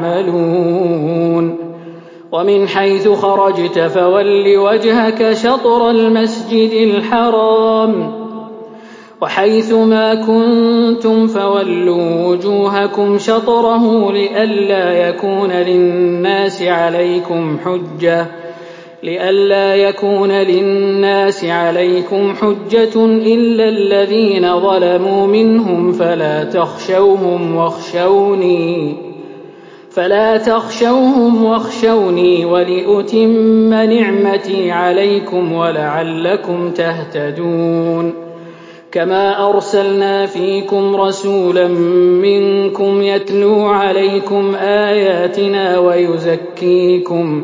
تعملون ومن حيث خرجت فول وجهك شطر المسجد الحرام وحيث ما كنتم فولوا وجوهكم شطره لئلا يكون للناس عليكم حجة لئلا يكون للناس عليكم حجة إلا الذين ظلموا منهم فلا تخشوهم واخشوني فلا تخشوهم واخشوني ولأتم نعمتي عليكم ولعلكم تهتدون كما أرسلنا فيكم رسولا منكم يتلو عليكم آياتنا ويزكيكم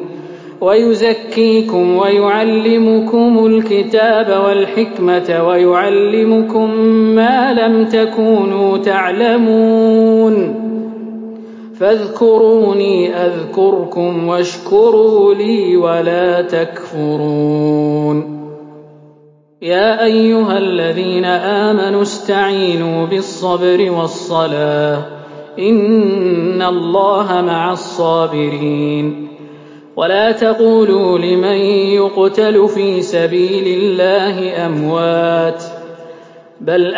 ويزكيكم ويعلمكم الكتاب والحكمة ويعلمكم ما لم تكونوا تعلمون فاذكروني أذكركم واشكروا لي ولا تكفرون يا أيها الذين آمنوا استعينوا بالصبر والصلاة إن الله مع الصابرين ولا تقولوا لمن يقتل في سبيل الله أموات بل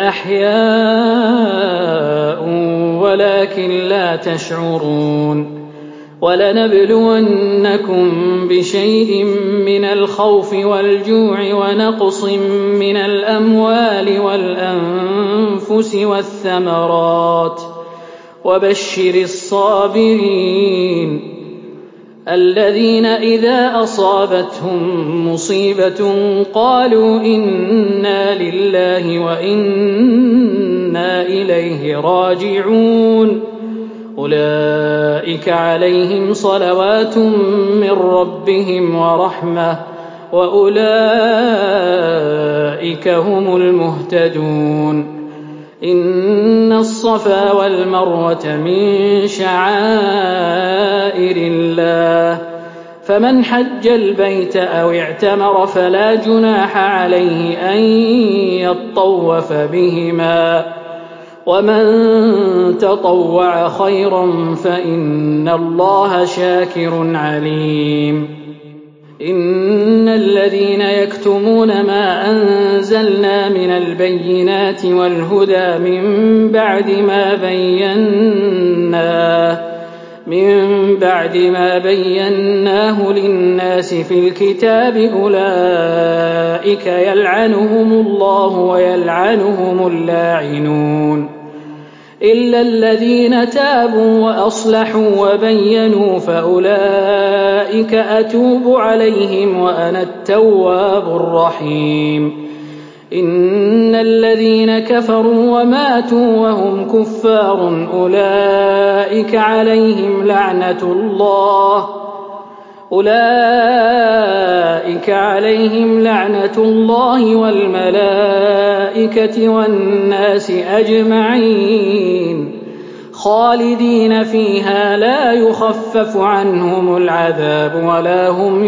أحياء ولكن لا تشعرون ولنبلونكم بشيء من الخوف والجوع ونقص من الأموال والأنفس والثمرات وبشر الصابرين الذين إذا أصابتهم مصيبة قالوا إنا لله وإنا إليه راجعون أولئك عليهم صلوات من ربهم ورحمة وأولئك هم المهتدون إن الصفا والمروة من شعائر الله فمن حج البيت أو اعتمر فلا جناح عليه أن يطوف بهما ومن تطوع خيرا فإن الله شاكر عليم إن الذين يكتمون ما أنزلنا من البينات والهدى من بعد ما بيناه من بعد ما بيناه للناس في الكتاب أولئك يلعنهم الله ويلعنهم اللاعنون إلا الذين تابوا وأصلحوا وبينوا فأولئك أتوب عليهم وأنا التواب الرحيم إن الذين كفروا وماتوا وهم كفار أولئك عليهم لعنة الله أولئك عليهم لعنة الله والملائكة والناس أجمعين خالدين فيها لا يخفف عنهم العذاب ولا هم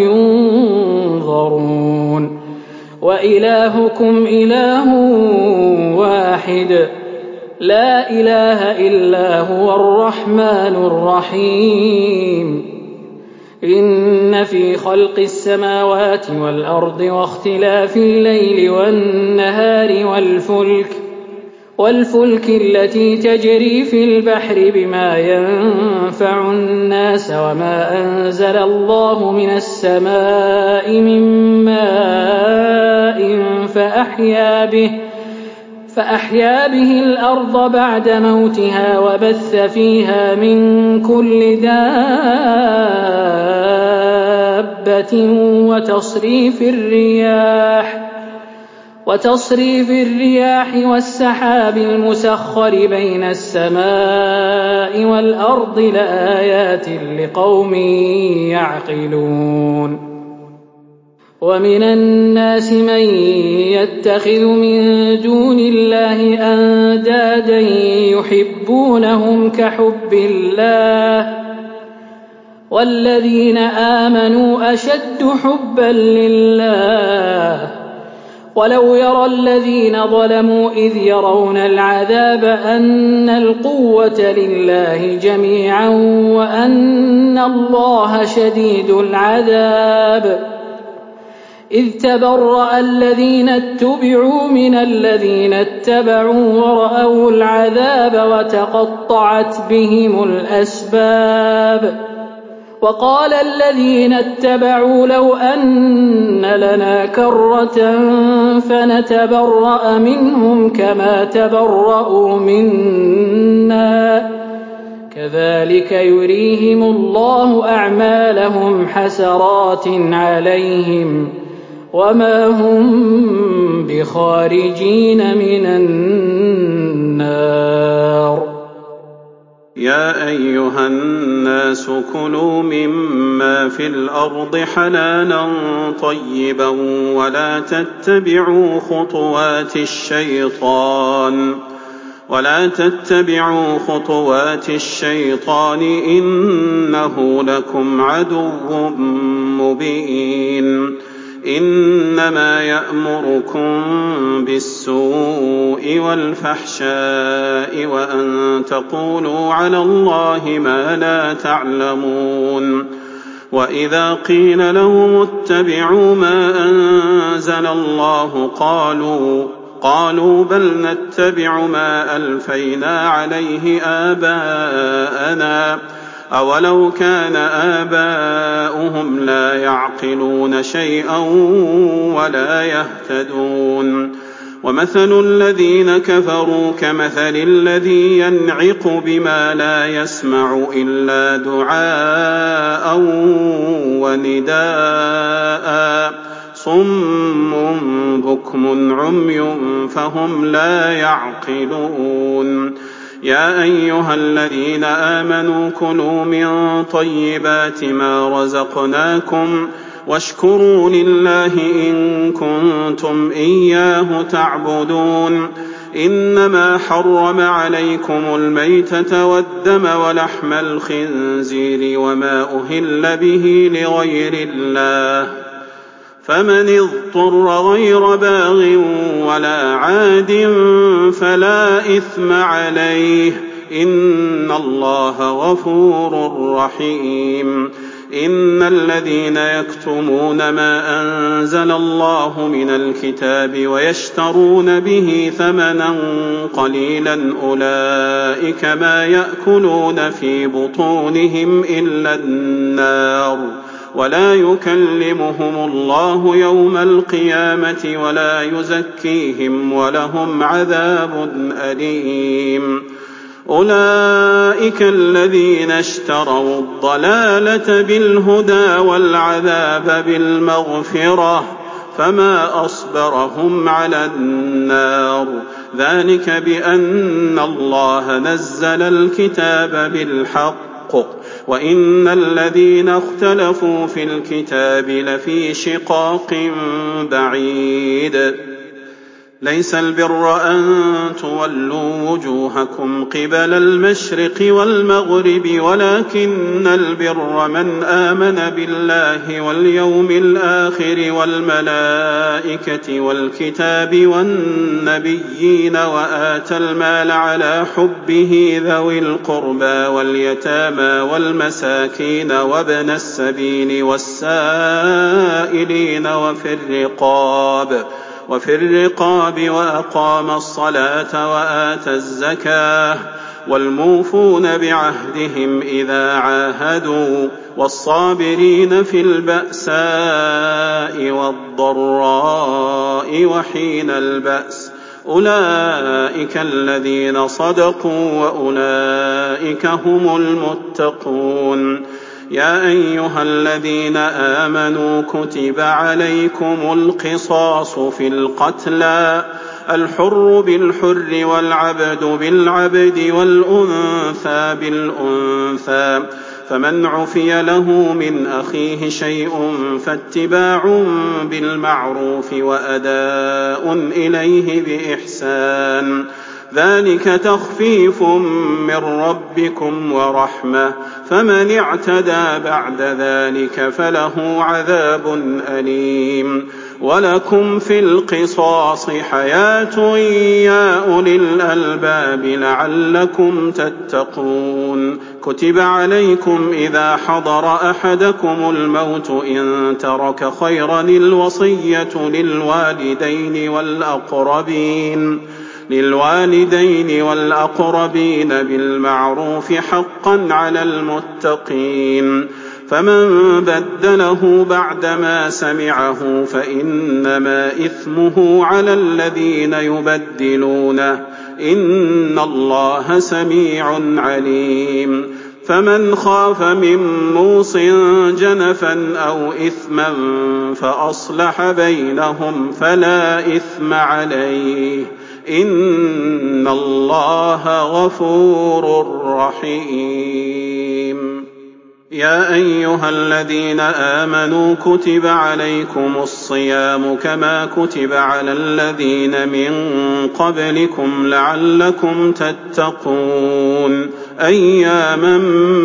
ينظرون وإلهكم إله واحد لا إله إلا هو الرحمن الرحيم إن في خلق السماوات والأرض واختلاف الليل والنهار والفلك والفلك التي تجري في البحر بما ينفع الناس وما أنزل الله من السماء من ماء فأحيا به فأحيا به الأرض بعد موتها وبث فيها من كل دابة وتصريف الرياح وتصريف الرياح والسحاب المسخر بين السماء والأرض لآيات لقوم يعقلون ومن الناس من يتخذ من دون الله أندادا يحبونهم كحب الله والذين آمنوا أشد حبا لله ولو يرى الذين ظلموا إذ يرون العذاب أن القوة لله جميعا وأن الله شديد العذاب إذ تبرأ الذين اتبعوا من الذين اتبعوا ورأوا العذاب وتقطعت بهم الأسباب وقال الذين اتبعوا لو أن لنا كرة فنتبرأ منهم كما تبرأوا منا كذلك يريهم الله أعمالهم حسرات عليهم وما هم بخارجين من النار يا أيها الناس كلوا مما في الأرض حلالا طيبا ولا تتبعوا خطوات الشيطان ولا تتبعوا خطوات الشيطان إنه لكم عدو مبين إنما يأمركم بالسوء والفحشاء وأن تقولوا على الله ما لا تعلمون وإذا قيل لهم اتبعوا ما أنزل الله قالوا قالوا بل نتبع ما ألفينا عليه آباءنا أولو كان آباؤهم لا يعقلون شيئا ولا يهتدون ومثل الذين كفروا كمثل الذي ينعق بما لا يسمع إلا دعاء ونداء صم بكم عمي فهم لا يعقلون يا أيها الذين آمنوا كلوا من طيبات ما رزقناكم واشكروا لله إن كنتم إياه تعبدون إنما حرم عليكم الميتة والدم ولحم الخنزير وما أهل به لغير الله فمن اضطر غير باغ ولا عاد فلا إثم عليه إن الله غفور رحيم إن الذين يكتمون ما أنزل الله من الكتاب ويشترون به ثمنا قليلا أولئك ما يأكلون في بطونهم إلا النار ولا يكلمهم الله يوم القيامة ولا يزكيهم ولهم عذاب أليم أولئك الذين اشتروا الضلالة بالهدى والعذاب بالمغفرة فما أصبرهم على النار ذلك بأن الله نزل الكتاب بالحق وإن الذين اختلفوا في الكتاب لفي شقاق بعيد ليس البر أن تولوا وجوهكم قبل المشرق والمغرب ولكن البر من آمن بالله واليوم الآخر والملائكة والكتاب والنبيين وآتى المال على حبه ذوي القربى واليتامى والمساكين وابن السبيل والسائلين وفي الرقاب وفي الرقاب وأقام الصلاة وآتى الزكاة والموفون بعهدهم إذا عاهدوا والصابرين في البأساء والضراء وحين البأس أولئك الذين صدقوا وأولئك هم المتقون. يا أيها الذين آمنوا كتب عليكم القصاص في القتلى الحر بالحر والعبد بالعبد والأنثى بالأنثى فمن عفي له من أخيه شيء فاتباع بالمعروف وأداء إليه بإحسان ذلك تخفيف من ربكم ورحمة فمن اعتدى بعد ذلك فله عذاب أليم. ولكم في القصاص حياة يا أولي الألباب لعلكم تتقون. كتب عليكم إذا حضر أحدكم الموت إن ترك خيرا الوصية للوالدين والأقربين للوالدين والأقربين بالمعروف حقا على المتقين فمن بدله بعدما سمعه فإنما إثمه على الذين يبدلونه إن الله سميع عليم. فمن خاف من موص جنفا أو إثما فأصلح بينهم فلا إثم عليه إن الله غفور رحيم. يا أيها الذين آمنوا كتب عليكم الصيام كما كتب على الذين من قبلكم لعلكم تتقون أياما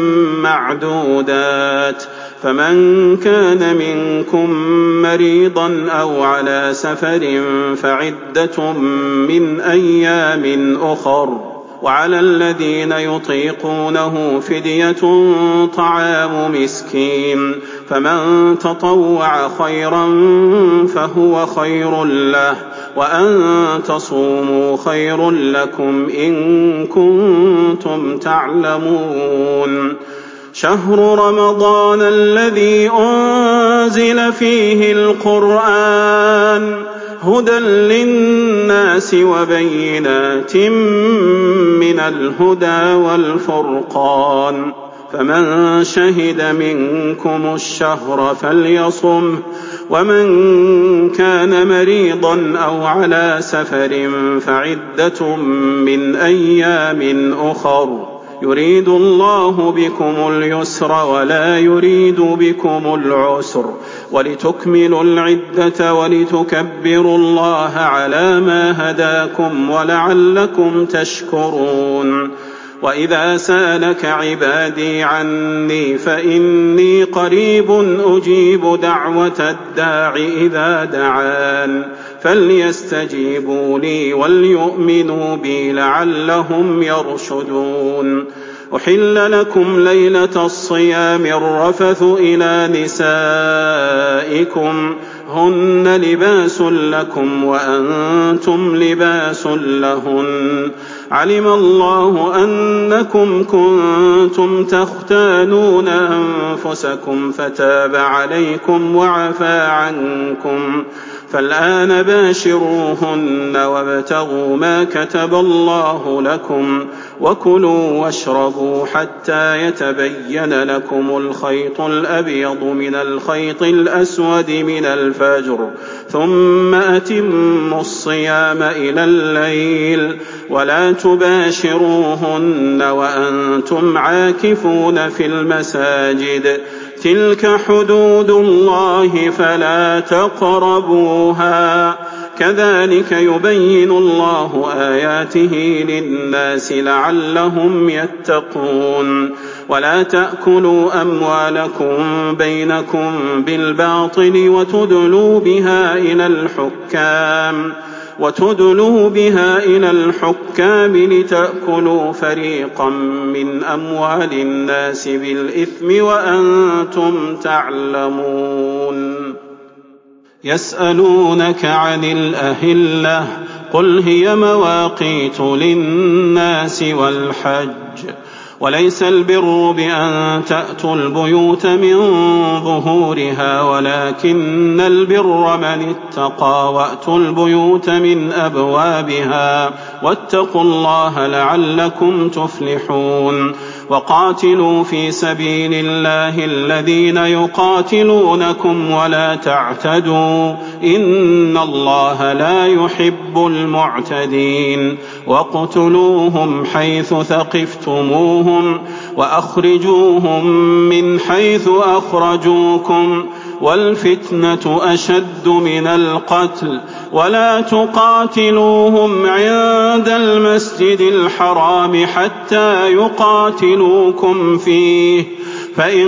معدودات فمن كان منكم مريضا أو على سفر فعدة من أيام أخر وعلى الذين يطيقونه فدية طعام مسكين فمن تطوع خيرا فهو خير له وأن تصوموا خير لكم إن كنتم تعلمون. شهر رمضان الذي أنزل فيه القرآن هدى للناس وبينات من الهدى والفرقان فمن شهد منكم الشهر فليصمه ومن كان مريضا أو على سفر فعدة من أيام أخر يريد الله بكم اليسر ولا يريد بكم العسر ولتكملوا العدة ولتكبروا الله على ما هداكم ولعلكم تشكرون. وإذا سألك عبادي عني فإني قريب أجيب دعوة الداع إذا دعان فليستجيبوا لي وليؤمنوا بي لعلهم يرشدون. أحل لكم ليلة الصيام الرفث إلى نسائكم هن لباس لكم وأنتم لباس لهن علم الله أنكم كنتم تختانون أنفسكم فتاب عليكم وعفى عنكم فالآن باشروهن وابتغوا ما كتب الله لكم وكلوا واشربوا حتى يتبين لكم الخيط الأبيض من الخيط الأسود من الفجر ثم أتموا الصيام إلى الليل ولا تباشروهن وأنتم عاكفون في المساجد تلك حدود الله فلا تقربوها كذلك يبين الله آياته للناس لعلهم يتقون ولا تأكلوا أموالكم بينكم بالباطل وتدلوا بها إلى الحكام وتدلوا بها إلى الحكام لتأكلوا فريقا من أموال الناس بالإثم وأنتم تعلمون يسألونك عن الأهلة قل هي مواقيت للناس والحج وليس البر بأن تأتوا البيوت من ظهورها ولكن البر من اتقى وأتوا البيوت من أبوابها واتقوا الله لعلكم تفلحون وقاتلوا في سبيل الله الذين يقاتلونكم ولا تعتدوا إن الله لا يحب المعتدين واقتلوهم حيث ثقفتموهم وأخرجوهم من حيث أخرجوكم والفتنة أشد من القتل ولا تقاتلوهم عند المسجد الحرام حتى يقاتلوكم فيه فإن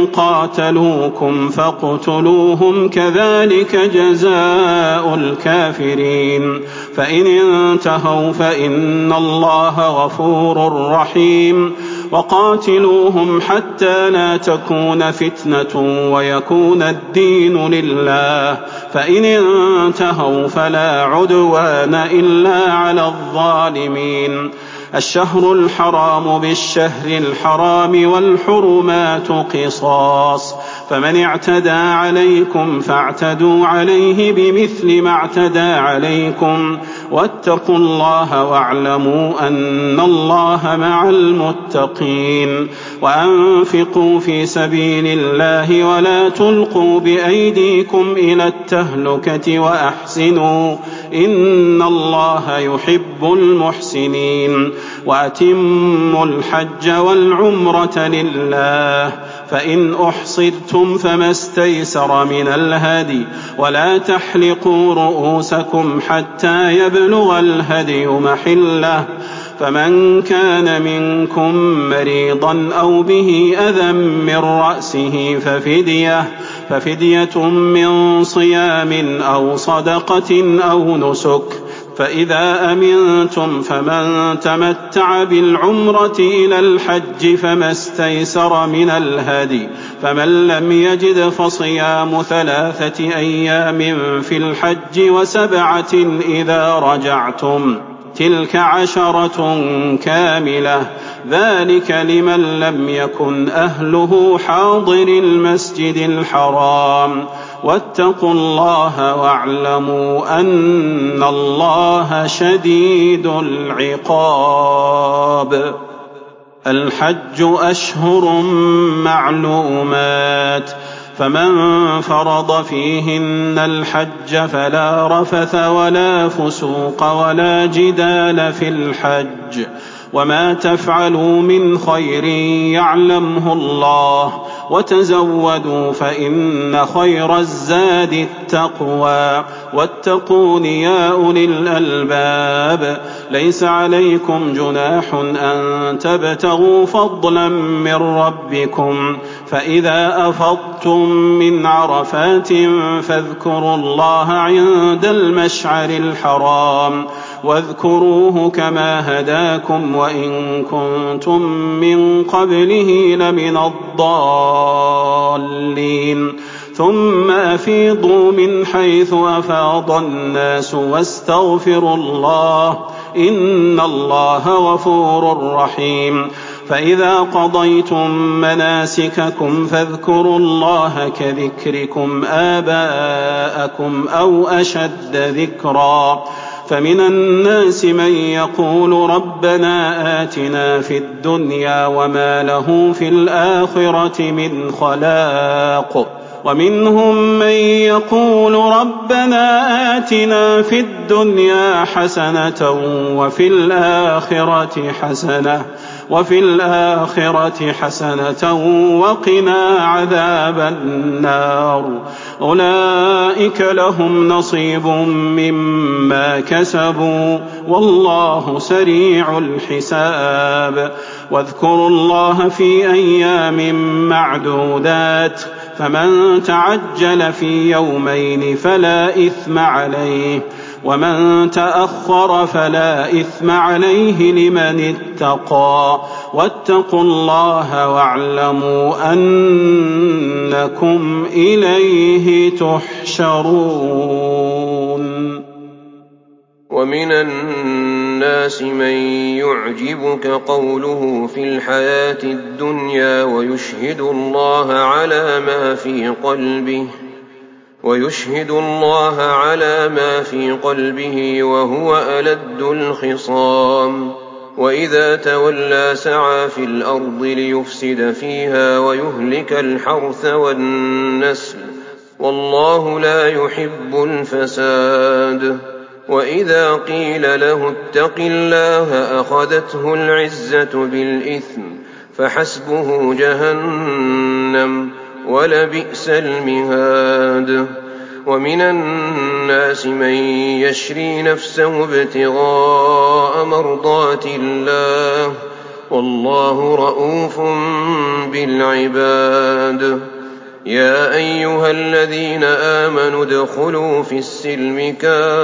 قاتلوكم فاقتلوهم كذلك جزاء الكافرين فإن انتهوا فإن الله غفور رحيم وقاتلوهم حتى لا تكون فتنة ويكون الدين لله فإن انتهوا فلا عدوان إلا على الظالمين الشهر الحرام بالشهر الحرام والحرمات قصاص فمن اعتدى عليكم فاعتدوا عليه بمثل ما اعتدى عليكم واتقوا الله واعلموا أن الله مع المتقين وأنفقوا في سبيل الله ولا تلقوا بأيديكم إلى التهلكة وأحسنوا إن الله يحب المحسنين وأتموا الحج والعمرة لله فإن أحصرتم فما استيسر من الهدي ولا تحلقوا رؤوسكم حتى يبلغ الهدي محله فمن كان منكم مريضا أو به أذى من رأسه ففدية ففدية من صيام أو صدقة أو نسك فإذا أمنتم فمن تمتع بالعمرة إلى الحج فما استيسر من الهدي فمن لم يجد فصيام ثلاثة أيام في الحج وسبعة إذا رجعتم تلك عشرة كاملة ذلك لمن لم يكن أهله حاضر المسجد الحرام واتقوا الله واعلموا أن الله شديد العقاب الحج أشهر معلومات فمن فرض فيهن الحج فلا رفث ولا فسوق ولا جدال في الحج وما تفعلوا من خير يعلمه الله وتزودوا فإن خير الزاد التقوى واتقون يا أولي الألباب ليس عليكم جناح أن تبتغوا فضلا من ربكم فإذا أفضتم من عرفات فاذكروا الله عند المشعر الحرام واذكروه كما هداكم وإن كنتم من قبله لمن الضالين ثم أفيضوا من حيث أفاض الناس واستغفروا الله إن الله غفور رحيم فإذا قضيتم مناسككم فاذكروا الله كذكركم آباءكم أو أشد ذكرا فمن الناس من يقول ربنا آتنا في الدنيا وما له في الآخرة من خلاق ومنهم من يقول ربنا آتنا في الدنيا حسنة وفي الآخرة حسنة وفي الآخرة حسنة وقنا عذاب النار. أولئك لهم نصيب مما كسبوا والله سريع الحساب. واذكروا الله في أيام معدودات فمن تعجل في يومين فلا إثم عليه ومن تأخر فلا إثم عليه لمن اتقى واتقوا الله واعلموا أنكم إليه تحشرون. ومن الناس من يعجبك قوله في الحياة الدنيا ويشهد الله على ما في قلبه ويشهد الله على ما في قلبه وهو ألد الخصام وإذا تولى سعى في الأرض ليفسد فيها ويهلك الحرث والنسل والله لا يحب الفساد. وإذا قيل له اتق الله أخذته العزة بالإثم فحسبه جهنم ولبئس المهاد. ومن الناس من يشري نفسه ابتغاء مرضات الله والله رءوف بالعباد. يا أيها الذين آمنوا ادخلوا في السلم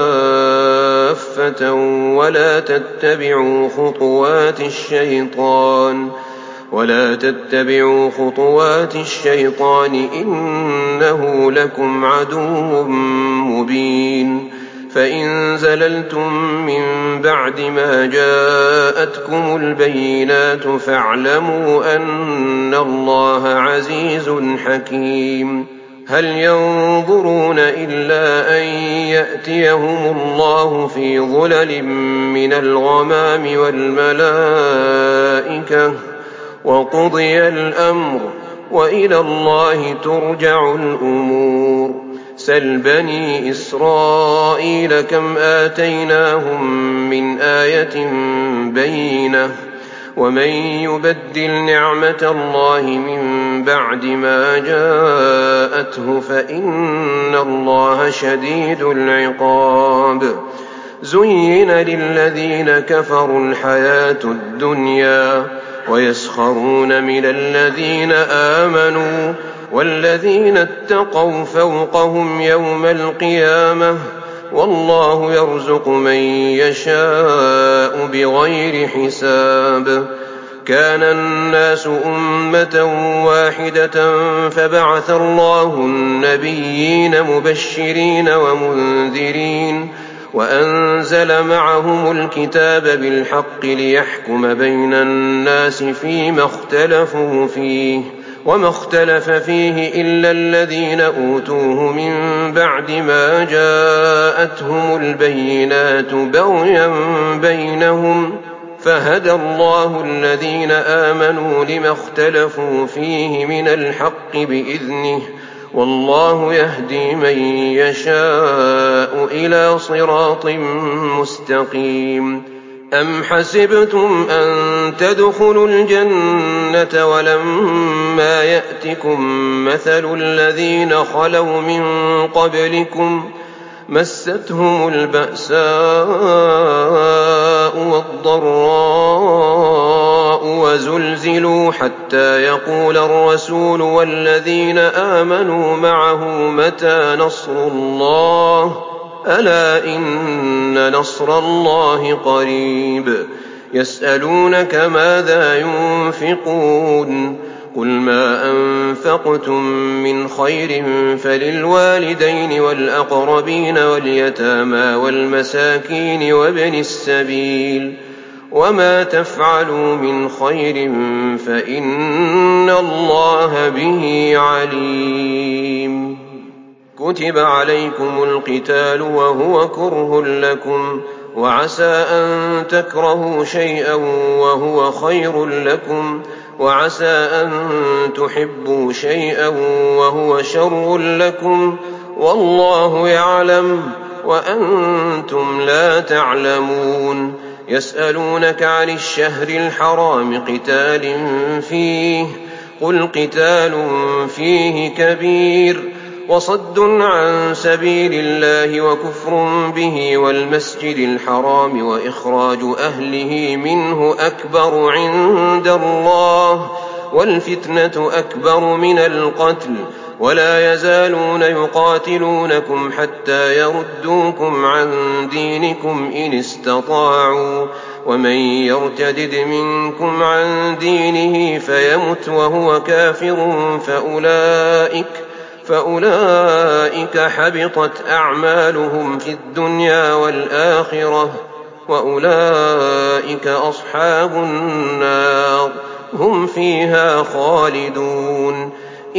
كافة ولا تتبعوا خطوات الشيطان ولا تتبعوا خطوات الشيطان إنه لكم عدو مبين. فإن زللتم من بعد ما جاءتكم البينات فاعلموا أن الله عزيز حكيم. هل ينظرون إلا أن يأتيهم الله في ظلل من الغمام والملائكة وقضي الأمر وإلى الله ترجع الأمور. سل بني إسرائيل كم آتيناهم من آية بينة ومن يبدل نعمة الله من بعد ما جاءته فإن الله شديد العقاب. زين للذين كفروا الحياة الدنيا ويسخرون من الذين آمنوا والذين اتقوا فوقهم يوم القيامة والله يرزق من يشاء بغير حساب. كان الناس أمة واحدة فبعث الله النبيين مبشرين ومنذرين وأنزل معهم الكتاب بالحق ليحكم بين الناس فيما اختلفوا فيه وما اختلف فيه إلا الذين أوتوه من بعد ما جاءتهم البينات بغيا بينهم فهدى الله الذين آمنوا لما اختلفوا فيه من الحق بإذنه والله يهدي من يشاء إلى صراط مستقيم. أم حسبتم أن تدخلوا الجنة ولما يأتكم مثل الذين خلوا من قبلكم مستهم البأساء والضراء وزلزلوا حتى يقول الرسول والذين آمنوا معه متى نصر الله ألا إن نصر الله قريب. يسألونك ماذا ينفقون قل ما أنفقتم من خير فللوالدين والأقربين واليتامى والمساكين وابن السبيل وما تفعلوا من خير فإن الله به عليم. كتب عليكم القتال وهو كره لكم وعسى أن تكرهوا شيئا وهو خير لكم وعسى أن تحبوا شيئا وهو شر لكم والله يعلم وأنتم لا تعلمون. يسألونك عن الشهر الحرام قتال فيه قل قتال فيه كبير وصد عن سبيل الله وكفر به والمسجد الحرام وإخراج أهله منه أكبر عند الله والفتنة أكبر من القتل ولا يزالون يقاتلونكم حتى يردوكم عن دينكم إن استطاعوا ومن يرتدد منكم عن دينه فيمت وهو كافر فأولئك فأولئك حبطت أعمالهم في الدنيا والآخرة وأولئك أصحاب النار هم فيها خالدون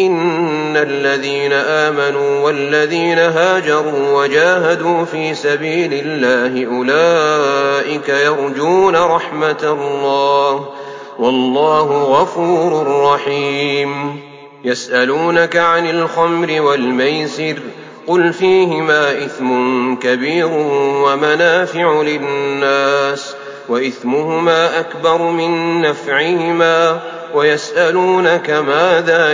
إن الذين آمنوا والذين هاجروا وجاهدوا في سبيل الله أولئك يرجون رحمة الله والله غفور رحيم يسألونك عن الخمر والميسر قل فيهما إثم كبير ومنافع للناس وإثمهما أكبر من نفعهما ويسألونك ماذا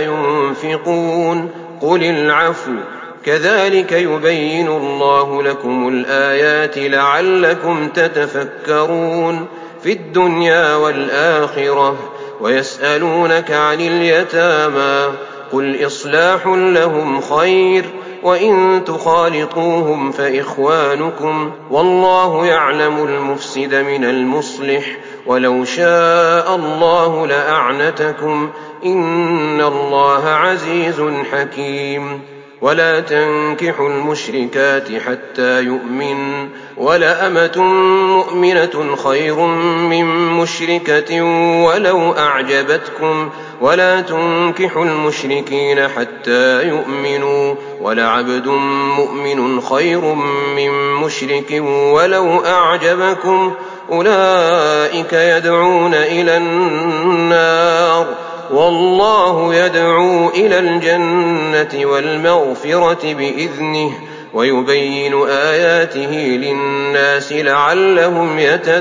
ينفقون قل العفو كذلك يبين الله لكم الآيات لعلكم تتفكرون في الدنيا والآخرة ويسألونك عن اليتامى قل إصلاح لهم خير وإن تخالطوهم فإخوانكم والله يعلم المفسد من المصلح ولو شاء الله لأعنتكم إن الله عزيز حكيم ولا تنكحوا المشركات حتى يؤمن ولأمة مؤمنة خير من مشركة ولو أعجبتكم ولا تنكحوا المشركين حتى يؤمنوا ولعبد مؤمن خير من مشرك ولو أعجبكم أولئك يدعون إلى النار والله يدعو إلى الجنة والمغفرة بإذنه ويبين آياته للناس لعلهم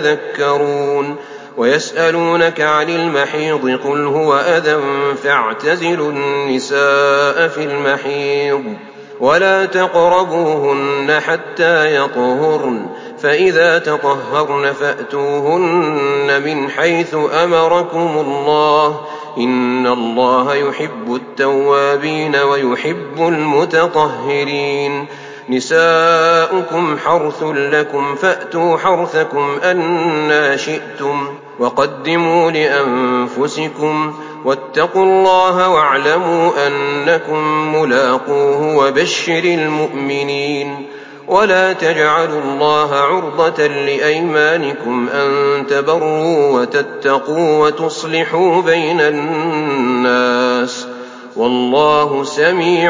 يتذكرون ويسألونك عن المحيض قل هو أذى فاعتزلوا النساء في المحيض ولا تقربوهن حتى يطهرن فإذا تطهرن فأتوهن من حيث أمركم الله إن الله يحب التوابين ويحب المتطهرين نساؤكم حرث لكم فأتوا حرثكم أنى شئتم وقدموا لأنفسكم واتقوا الله واعلموا أنكم ملاقوه وبشر المؤمنين ولا تجعلوا الله عرضة لأيمانكم أن تبروا وتتقوا وتصلحوا بين الناس والله سميع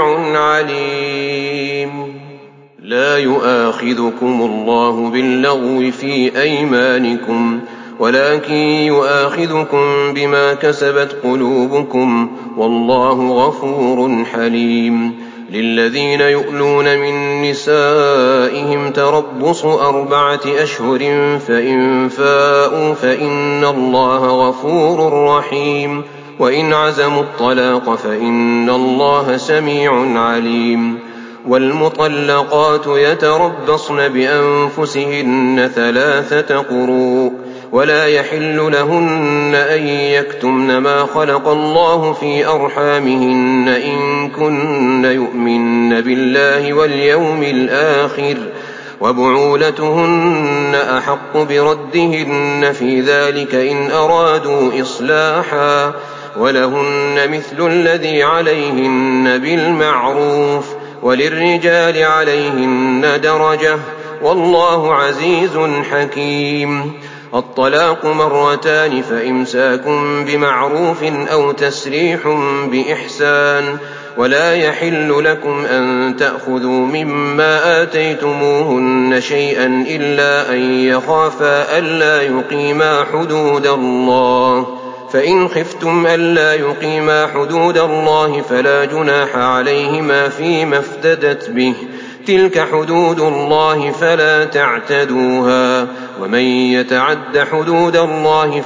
عليم لا يؤاخذكم الله باللغو في أيمانكم ولكن يؤاخذكم بما كسبت قلوبكم والله غفور حليم للذين يؤلون من نسائهم تربص أربعة أشهر فإن فاءوا فإن الله غفور رحيم وإن عزموا الطلاق فإن الله سميع عليم والمطلقات يتربصن بأنفسهن ثلاثة قروء ولا يحل لهن أن يكتمن ما خلق الله في أرحامهن إن كن يؤمن بالله واليوم الآخر وبعولتهن أحق بردهن في ذلك إن أرادوا إصلاحا ولهن مثل الذي عليهن بالمعروف وللرجال عليهن درجة والله عزيز حكيم الطلاق مرتان فإمساك بمعروف أو تسريح بإحسان ولا يحل لكم أن تأخذوا مما آتيتموهن شيئا إلا أن يخافا ألا يقيما حدود الله فإن خفتم ألا يقيما حدود الله فلا جناح عليهما فيما افتدت به تلك حدود الله فلا تعتدوها ومن يتعد حدود الله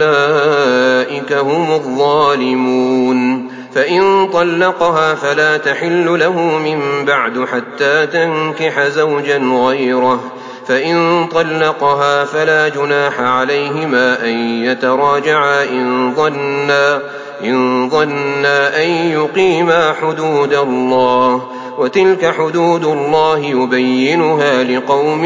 فأولئك هم الظالمون فإن طلقها فلا تحل له من بعد حتى تنكح زوجا غيره فإن طلقها فلا جناح عليهما أن يتراجعا إن ظنا إن ظنا أن يقيما حدود الله وتلك حدود الله يبينها لقوم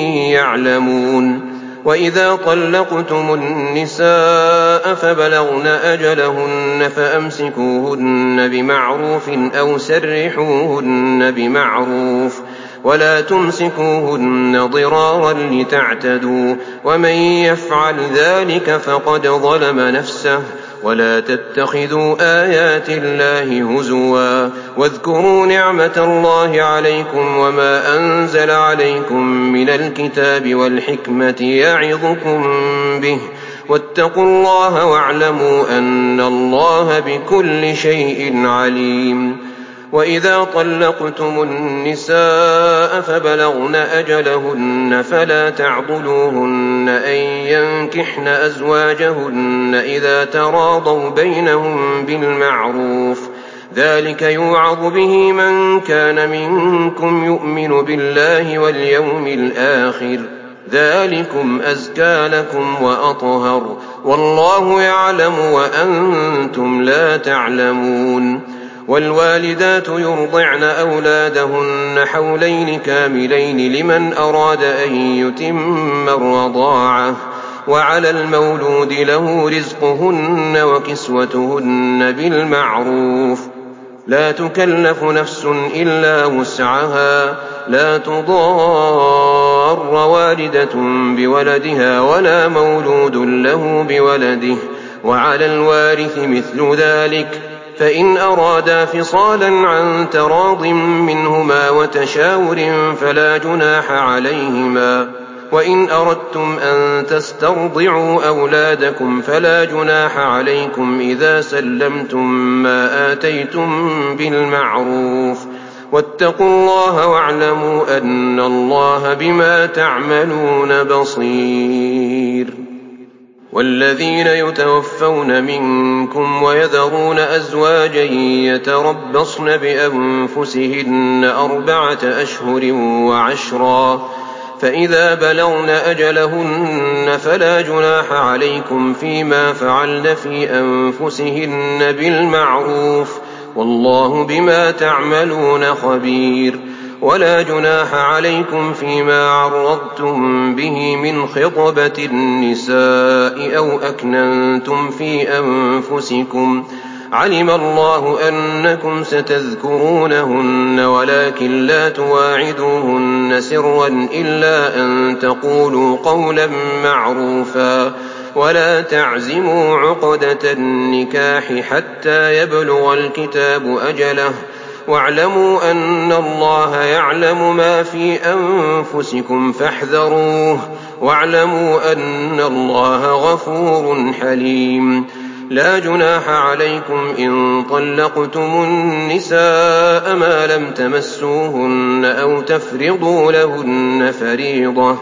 يعلمون وإذا طلقتم النساء فبلغن أجلهن فأمسكوهن بمعروف أو سرحوهن بمعروف ولا تمسكوهن ضرارا لتعتدوا ومن يفعل ذلك فقد ظلم نفسه ولا تتخذوا آيات الله هزوا واذكروا نعمة الله عليكم وما أنزل عليكم من الكتاب والحكمة يعظكم به واتقوا الله واعلموا أن الله بكل شيء عليم وإذا طلقتم النساء فبلغن أجلهن فلا تعضلوهن أن ينكحن أزواجهن إذا تراضوا بينهم بالمعروف ذلك يوعظ به من كان منكم يؤمن بالله واليوم الآخر ذلكم أزكى لكم وأطهر والله يعلم وأنتم لا تعلمون والوالدات يرضعن أولادهن حولين كاملين لمن أراد أن يتم الرضاعة وعلى المولود له رزقهن وكسوتهن بالمعروف لا تكلف نفس إلا وسعها لا تضار والدة بولدها ولا مولود له بولده وعلى الوارث مثل ذلك فإن أرادا فصالا عن تراض منهما وتشاور فلا جناح عليهما وإن أردتم أن تسترضعوا أولادكم فلا جناح عليكم إذا سلمتم ما آتيتم بالمعروف واتقوا الله واعلموا أن الله بما تعملون بصير والذين يتوفون منكم ويذرون أزواجا يتربصن بأنفسهن أربعة أشهر وعشرا فإذا بلغن أجلهن فلا جناح عليكم فيما فعلن في أنفسهن بالمعروف والله بما تعملون خبير ولا جناح عليكم فيما عرضتم به من خطبة النساء أو أكننتم في أنفسكم علم الله أنكم ستذكرونهن ولكن لا تواعدوهن سرا إلا أن تقولوا قولا معروفا ولا تعزموا عقدة النكاح حتى يبلغ الكتاب أجله واعلموا أن الله يعلم ما في أنفسكم فاحذروه واعلموا أن الله غفور حليم لا جناح عليكم إن طلقتم النساء ما لم تمسوهن أو تفرضوا لهن فريضة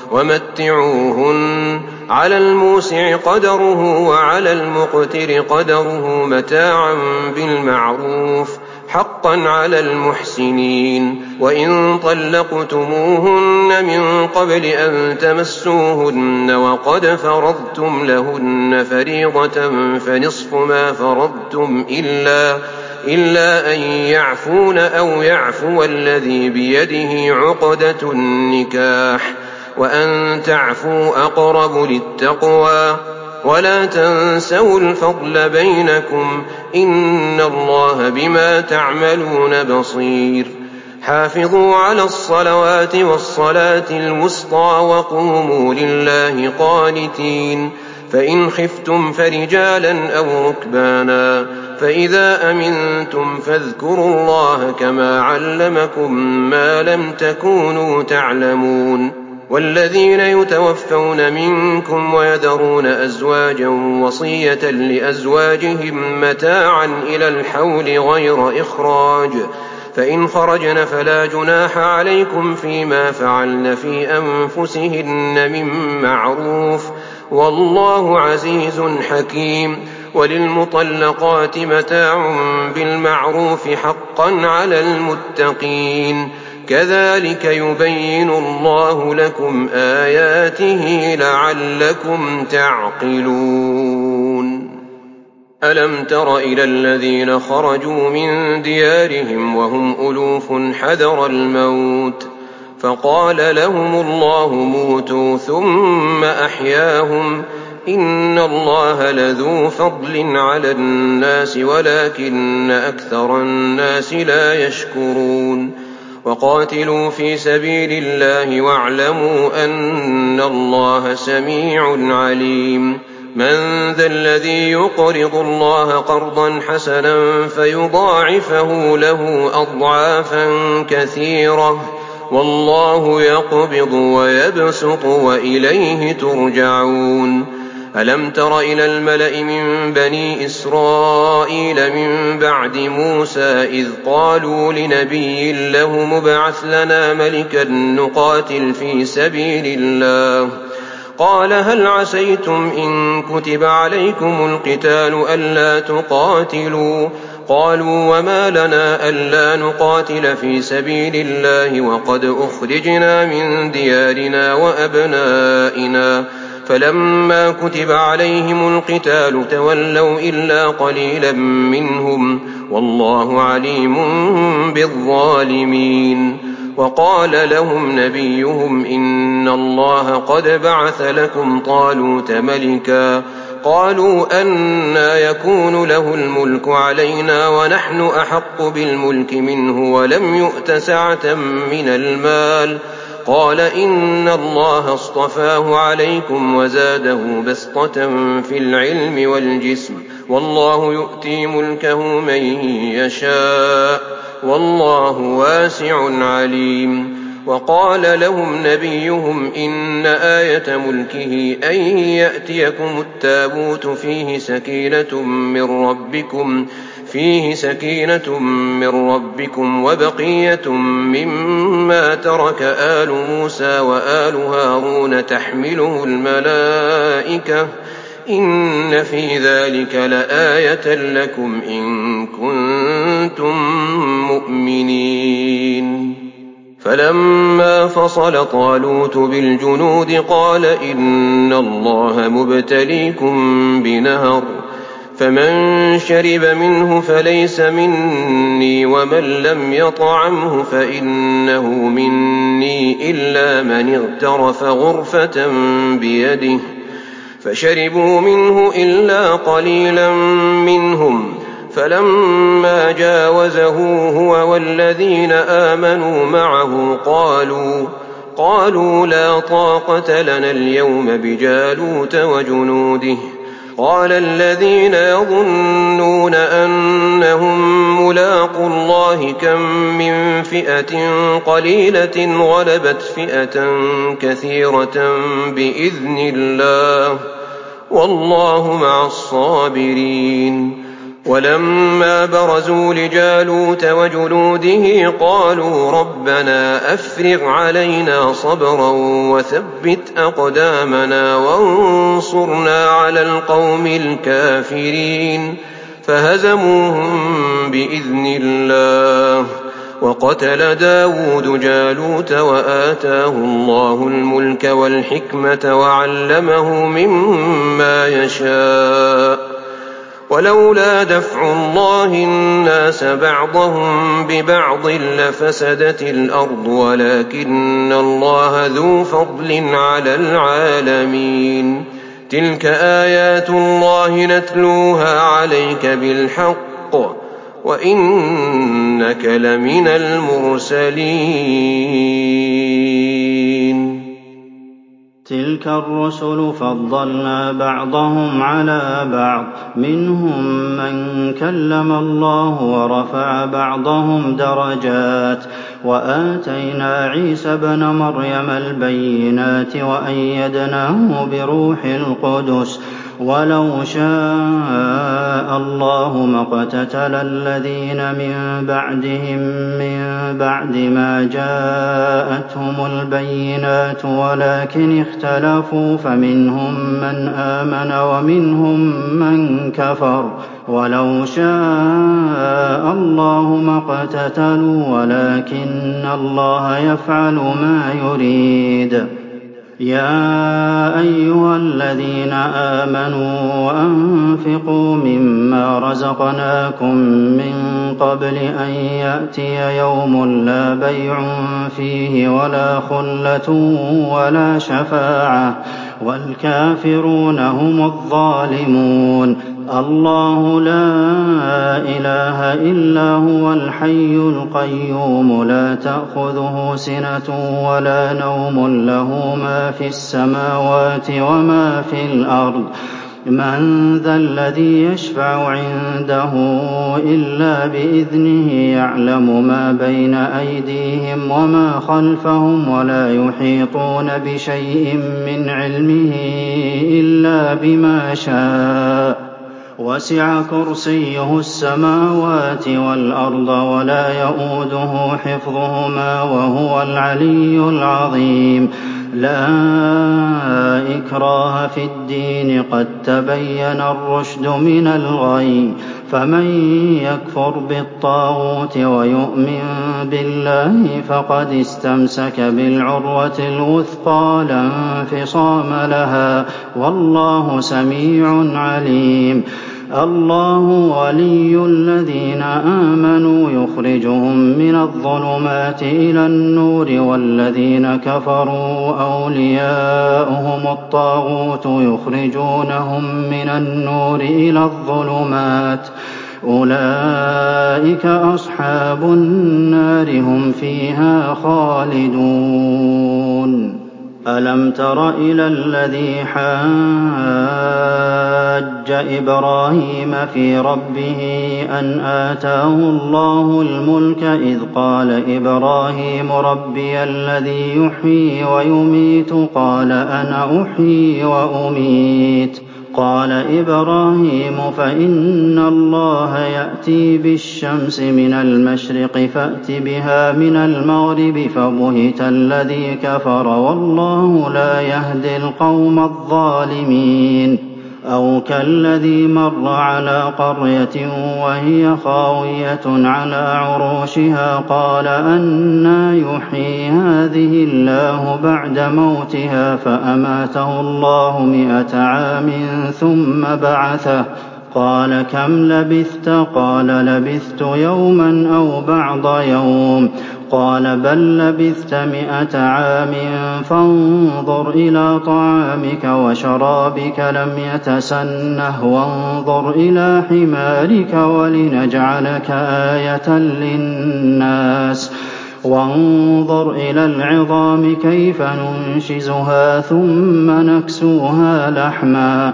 ومتعوهن على الموسع قدره وعلى المقتر قدره متاعا بالمعروف حقا على المحسنين وإن طلقتموهن من قبل أن تمسوهن وقد فرضتم لهن فريضة فنصف ما فرضتم إلا, إلا أن يعفون أو يعفو الذي بيده عقدة النكاح وأن تعفوا أقرب للتقوى ولا تنسوا الفضل بينكم إن الله بما تعملون بصير حافظوا على الصلوات والصلاة الوسطى وقوموا لله قانتين فإن خفتم فرجالا أو ركبانا فإذا أمنتم فاذكروا الله كما علمكم ما لم تكونوا تعلمون والذين يتوفون منكم ويذرون أزواجا وصية لأزواجهم متاعا إلى الحول غير إخراج فإن خرجن فلا جناح عليكم فيما فعلن في أنفسهن من معروف، والله عزيز حكيم. وللمطلقات متاع بالمعروف حقا على المتقين، كذلك يبين الله لكم آياته لعلكم تعقلون. ألم تر إلى الذين خرجوا من ديارهم وهم ألوف حذر الموت فقال لهم الله موتوا ثم أحياهم، إن الله لذو فضل على الناس ولكن أكثر الناس لا يشكرون. وقاتلوا في سبيل الله واعلموا أن الله سميع عليم. من ذا الذي يقرض الله قرضا حسنا فيضاعفه له أضعافا كثيرة، والله يقبض ويبسط وإليه ترجعون. ألم تر إلى الملأ من بني إسرائيل من بعد موسى إذ قالوا لنبي له مبعث لنا ملكا نقاتل في سبيل الله، قال هل عسيتم إن كتب عليكم القتال ألا تقاتلوا؟ قالوا وما لنا ألا نقاتل في سبيل الله وقد أخرجنا من ديارنا وأبنائنا، فلما كتب عليهم القتال تولوا إلا قليلا منهم، والله عليم بالظالمين. وقال لهم نبيهم إن الله قد بعث لكم طالوت ملكا، قالوا أنى يكون له الملك علينا ونحن أحق بالملك منه ولم يؤت سعة من المال، قال إن الله اصطفاه عليكم وزاده بسطة في العلم والجسم، والله يؤتي ملكه من يشاء، والله واسع عليم. وقال لهم نبيهم إن آية ملكه أن يأتيكم التابوت فيه سكينة من ربكم فيه سكينة من ربكم وبقية مما ترك آل موسى وآل هارون تحمله الملائكة، إن في ذلك لآية لكم إن كنتم مؤمنين. فلما فصل طالوت بالجنود قال إن الله مبتليكم بنهر، فمن شرب منه فليس مني ومن لم يطعمه فإنه مني إلا من اغترف غرفة بيده، فشربوا منه إلا قليلا منهم، فلما جاوزه هو والذين آمنوا معه قالوا قالوا لا طاقة لنا اليوم بجالوت وجنوده. قال الذين يظنون أنهم ملاقو الله كم من فئة قليلة غلبت فئة كثيرة بإذن الله، والله مع الصابرين. ولما برزوا لجالوت وجنوده قالوا ربنا أفرغ علينا صبرا وثبت أقدامنا وانصرنا على القوم الكافرين، فهزموهم بإذن الله. وقتل داود جالوت وآتاه الله الملك والحكمة وعلمه مما يشاء، ولولا دفع الله الناس بعضهم ببعض لفسدت الأرض ولكن الله ذو فضل على العالمين. تلك آيات الله نتلوها عليك بالحق وإنك لمن المرسلين. تلك الرسل فضلنا بعضهم على بعض، منهم من كلم الله ورفع بعضهم درجات، وآتينا عيسى ابن مريم البينات وأيدناه بروح القدس، وَلَوْ شَاءَ اللَّهُ مَا اقْتَتَلَ الَّذِينَ مِن بَعْدِهِم مِّن بَعْدِ مَا جَاءَتْهُمُ الْبَيِّنَاتُ وَلَٰكِنِ اخْتَلَفُوا فَمِنْهُم مَّنْ آمَنَ وَمِنْهُم مَّن كَفَرَ ۚ وَلَوْ شَاءَ اللَّهُ مَا اقْتَتَلُوا وَلَٰكِنَّ اللَّهَ يَفْعَلُ مَا يُرِيدُ. يَا أَيُّهَا الَّذِينَ آمَنُوا أَنفِقُوا مِمَّا رَزَقْنَاكُم مِّن قَبْلِ أَن يَأْتِيَ يَوْمٌ لَّا بَيْعٌ فِيهِ وَلَا خُلَّةٌ وَلَا شَفَاعَةٌ ۗ وَالْكَافِرُونَ هُمُ الظَّالِمُونَ. اللَّهُ لَا إِلَٰهَ إِلَّا هُوَ الْحَيُّ الْقَيُّومُ لَا تَأْخُذُهُ سِنَةٌ وَلَا نَوْمٌ لَّهُ مَا فِي السَّمَاوَاتِ وَمَا فِي الْأَرْضِ. مَن ذَا الَّذِي يَشْفَعُ عِندَهُ إِلَّا بِإِذْنِهِ يَعْلَمُ مَا بَيْنَ أَيْدِيهِمْ وَمَا خَلْفَهُمْ وَلَا يُحِيطُونَ بِشَيْءٍ مِّنْ عِلْمِهِ إِلَّا بِمَا شَاءَ. وَسِعَ كُرْسِيُّهُ السَّمَاوَاتِ وَالْأَرْضَ وَلَا يَئُودُهُ حِفْظُهُمَا وَهُوَ الْعَلِيُّ الْعَظِيمُ. لَا إِكْرَاهَ فِي الدِّينِ ۖ قَد تَّبَيَّنَ الرُّشْدُ مِنَ الْغَيِّ ۚ فَمَن يَكْفُرْ بِالطَّاغُوتِ وَيُؤْمِن بِاللَّهِ فَقَدِ اسْتَمْسَكَ بِالْعُرْوَةِ الْوُثْقَىٰ لَا انفِصَامَ لَهَا ۗ وَاللَّهُ سَمِيعٌ عَلِيمٌ. اللَّهُ وَلِيُّ الَّذِينَ آمَنُوا يُخْرِجُهُم مِّنَ الظُّلُمَاتِ إِلَى النُّورِ ۖ وَالَّذِينَ كَفَرُوا أَوْلِيَاؤُهُمُ الطَّاغُوتُ يُخْرِجُونَهُم مِّنَ النُّورِ إِلَى الظُّلُمَاتِ ۗ أُولَٰئِكَ أَصْحَابُ النَّارِ ۖ هُمْ فِيهَا خَالِدُونَ. أَلَمْ تَرَ إِلَى الَّذِي حَاجَّ إِبْرَاهِيمَ فِي رَبِّهِ أَنْ آتَاهُ اللَّهُ الْمُلْكَ إِذْ قَالَ إِبْرَاهِيمُ رَبِّيَ الَّذِي يُحْيِي وَيُمِيتُ قَالَ أَنَا أُحْيِي وَأُمِيتُ. قَالَ إِبْرَاهِيمُ فَإِنَّ اللَّهَ يَأْتِي بِالشَّمْسِ مِنَ الْمَشْرِقِ فَأْتِ بِهَا مِنَ الْمَغْرِبِ فَبُهِتَ الَّذِي كَفَرَ وَاللَّهُ لَا يَهْدِي الْقَوْمَ الظَّالِمِينَ. أَوْ كَالَّذِي مَرَّ عَلَىٰ قَرْيَةٍ وَهِيَ خَاوِيَةٌ عَلَىٰ عُرُوشِهَا قَالَ أَنَّىٰ يُحْيِي هَٰذِهِ اللَّهُ بَعْدَ مَوْتِهَا فَأَمَاتَهُ اللَّهُ مِائَةَ عَامٍ ثُمَّ بَعَثَهُ قَالَ كَمْ لَبِثْتَ قَالَ لَبِثْتُ يَوْمًا أَوْ بَعْضَ يَوْمٍ قَالَ بَل لَّبِثْتَ مِائَةَ عَامٍ فَانظُرْ إِلَىٰ طَعَامِكَ وَشَرَابِكَ لَمْ يَتَسَنَّهْ وَانظُرْ إِلَىٰ حِمَارِكَ وَلِنَجْعَلَكَ آيَةً لِّلنَّاسِ وَانظُرْ إِلَى الْعِظَامِ كَيْفَ نُنشِزُهَا ثُمَّ نَكْسُوهَا لَحْمًا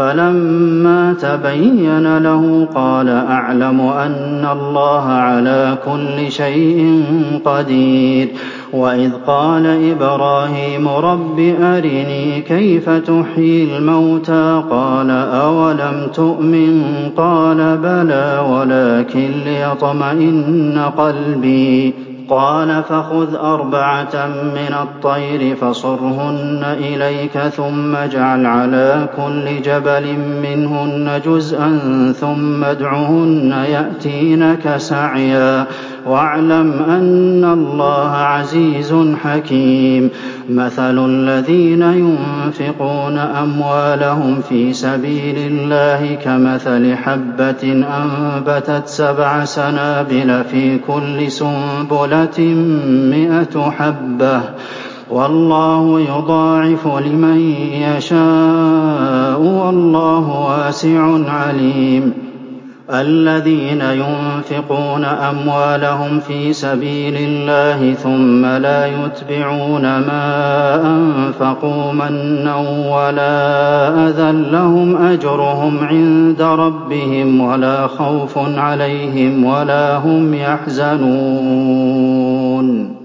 فَلَمَّا تَبَيَّنَ لَهُ قَالَ أَعْلَمُ أَنَّ اللَّهَ عَلَىٰ كُلِّ شَيْءٍ قَدِيرٌ. وَإِذْ قَالَ إِبْرَاهِيمُ رَبِّ أَرِنِي كَيْفَ تُحْيِي الْمَوْتَىٰ قَالَ أَوَلَمْ تُؤْمِن قَالَ بَلَىٰ وَلَٰكِن لِّيَطْمَئِنَّ قَلْبِي قَالَ فَخُذْ أَرْبَعَةً مِّنَ الطَّيْرِ فَصُرْهُنَّ إِلَيْكَ ثُمَّ اجْعَلْ عَلَىٰ كُلِّ جَبَلٍ مِّنْهُنَّ جُزْءًا ثُمَّ ادْعُهُنَّ يَأْتِينَكَ سَعْيًا وَاعْلَمْ أَنَّ اللَّهَ عَزِيزٌ حَكِيمٌ. مَّثَلُ الَّذِينَ يُنفِقُونَ أَمْوَالَهُمْ فِي سَبِيلِ اللَّهِ كَمَثَلِ حَبَّةٍ أَنبَتَتْ سَبْعَ سَنَابِلَ في كُلِّ سُنبُلَةٍ مِّائَةُ حَبَّةٍ ۗ وَاللَّهُ يُضَاعِفُ لِمَن يَشَاءُ ۗ وَاللَّهُ وَاسِعٌ عَلِيمٌ. الَّذِينَ يُنفِقُونَ أَمْوَالَهُمْ فِي سَبِيلِ اللَّهِ ثُمَّ لَا يُتْبِعُونَ مَا أَنفَقُوا مَنًّا وَلَا أَذًى لَّهُمْ أَجْرُهُمْ عِندَ رَبِّهِمْ وَلَا خَوْفٌ عَلَيْهِمْ وَلَا هُمْ يَحْزَنُونَ.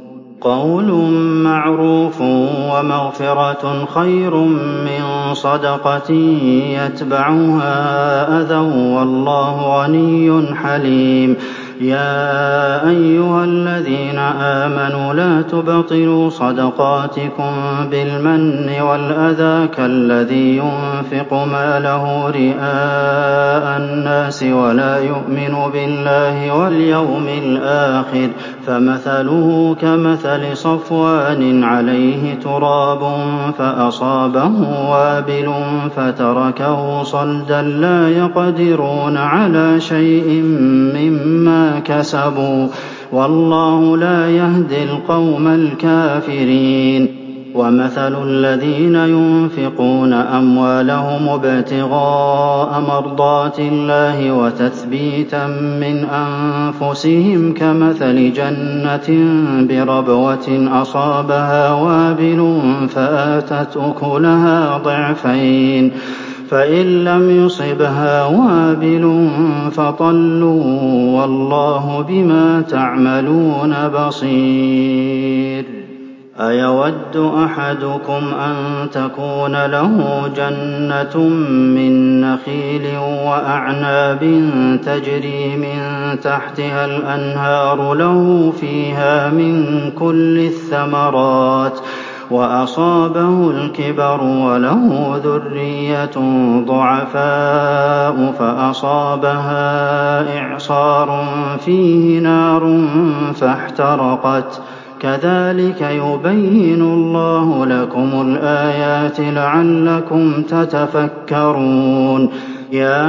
قول معروف ومغفرة خير من صدقة يتبعها أذى والله غني حليم. يا أيها الذين آمنوا لا تبطلوا صدقاتكم بالمن والأذى كالذي ينفق ماله رئاء الناس ولا يؤمن بالله واليوم الآخر فمثله كمثل صفوان عليه تراب فأصابه وابل فتركه صلدا لا يقدرون على شيء مما كسبوا والله لا يهدي القوم الكافرين. ومثل الذين ينفقون أموالهم ابتغاء مرضات الله وتثبيتا من أنفسهم كمثل جنة بربوة أصابها وابل فآتت أكلها ضعفين فإن لم يصبها وابل فطل والله بما تعملون بصير. أيود أحدكم أن تكون له جنة من نخيل وأعناب تجري من تحتها الأنهار له فيها من كل الثمرات وأصابه الكبر وله ذرية ضعفاء فأصابها إعصار فيه نار فاحترقت كذلك يبين الله لكم الآيات لعلكم تتفكرون. يا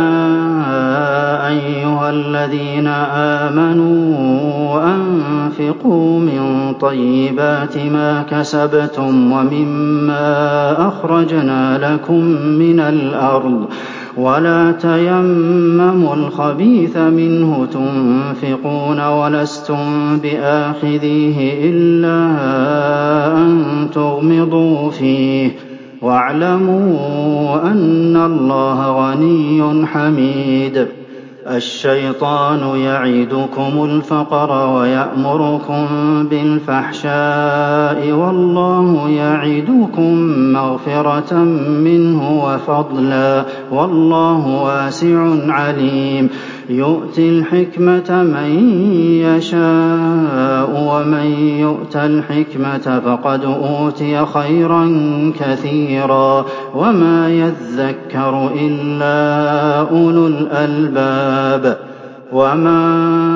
أيها الذين آمنوا أنفقوا من طيبات ما كسبتم ومما أخرجنا لكم من الأرض ولا تيمموا الخبيث منه تنفقون ولستم بآخذيه إلا أن تغمضوا فيه واعلموا أن الله غني حميد. الشيطان يعدكم الفقر ويأمركم بالفحشاء والله يعدكم مغفرة منه وفضلا والله واسع عليم. يؤتي الحكمة من يشاء ومن يؤت الحكمة فقد أوتي خيرا كثيرا وما يذكر إلا أولو الألباب. وما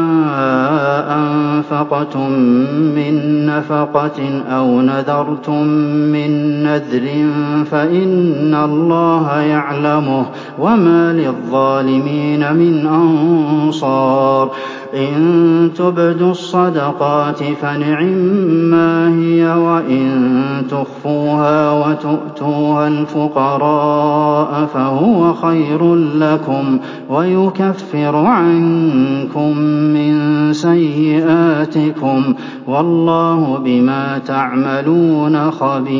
أنفقتم من نفقة أو نذرتم من نذر فإن الله يعلمه وما للظالمين من أنصار. إن تبدوا الصدقات فنعما هي وإن تخفوها وتؤتوها الفقراء فهو خير لكم ويكفر عنكم من سيئاتكم والله بما تعملون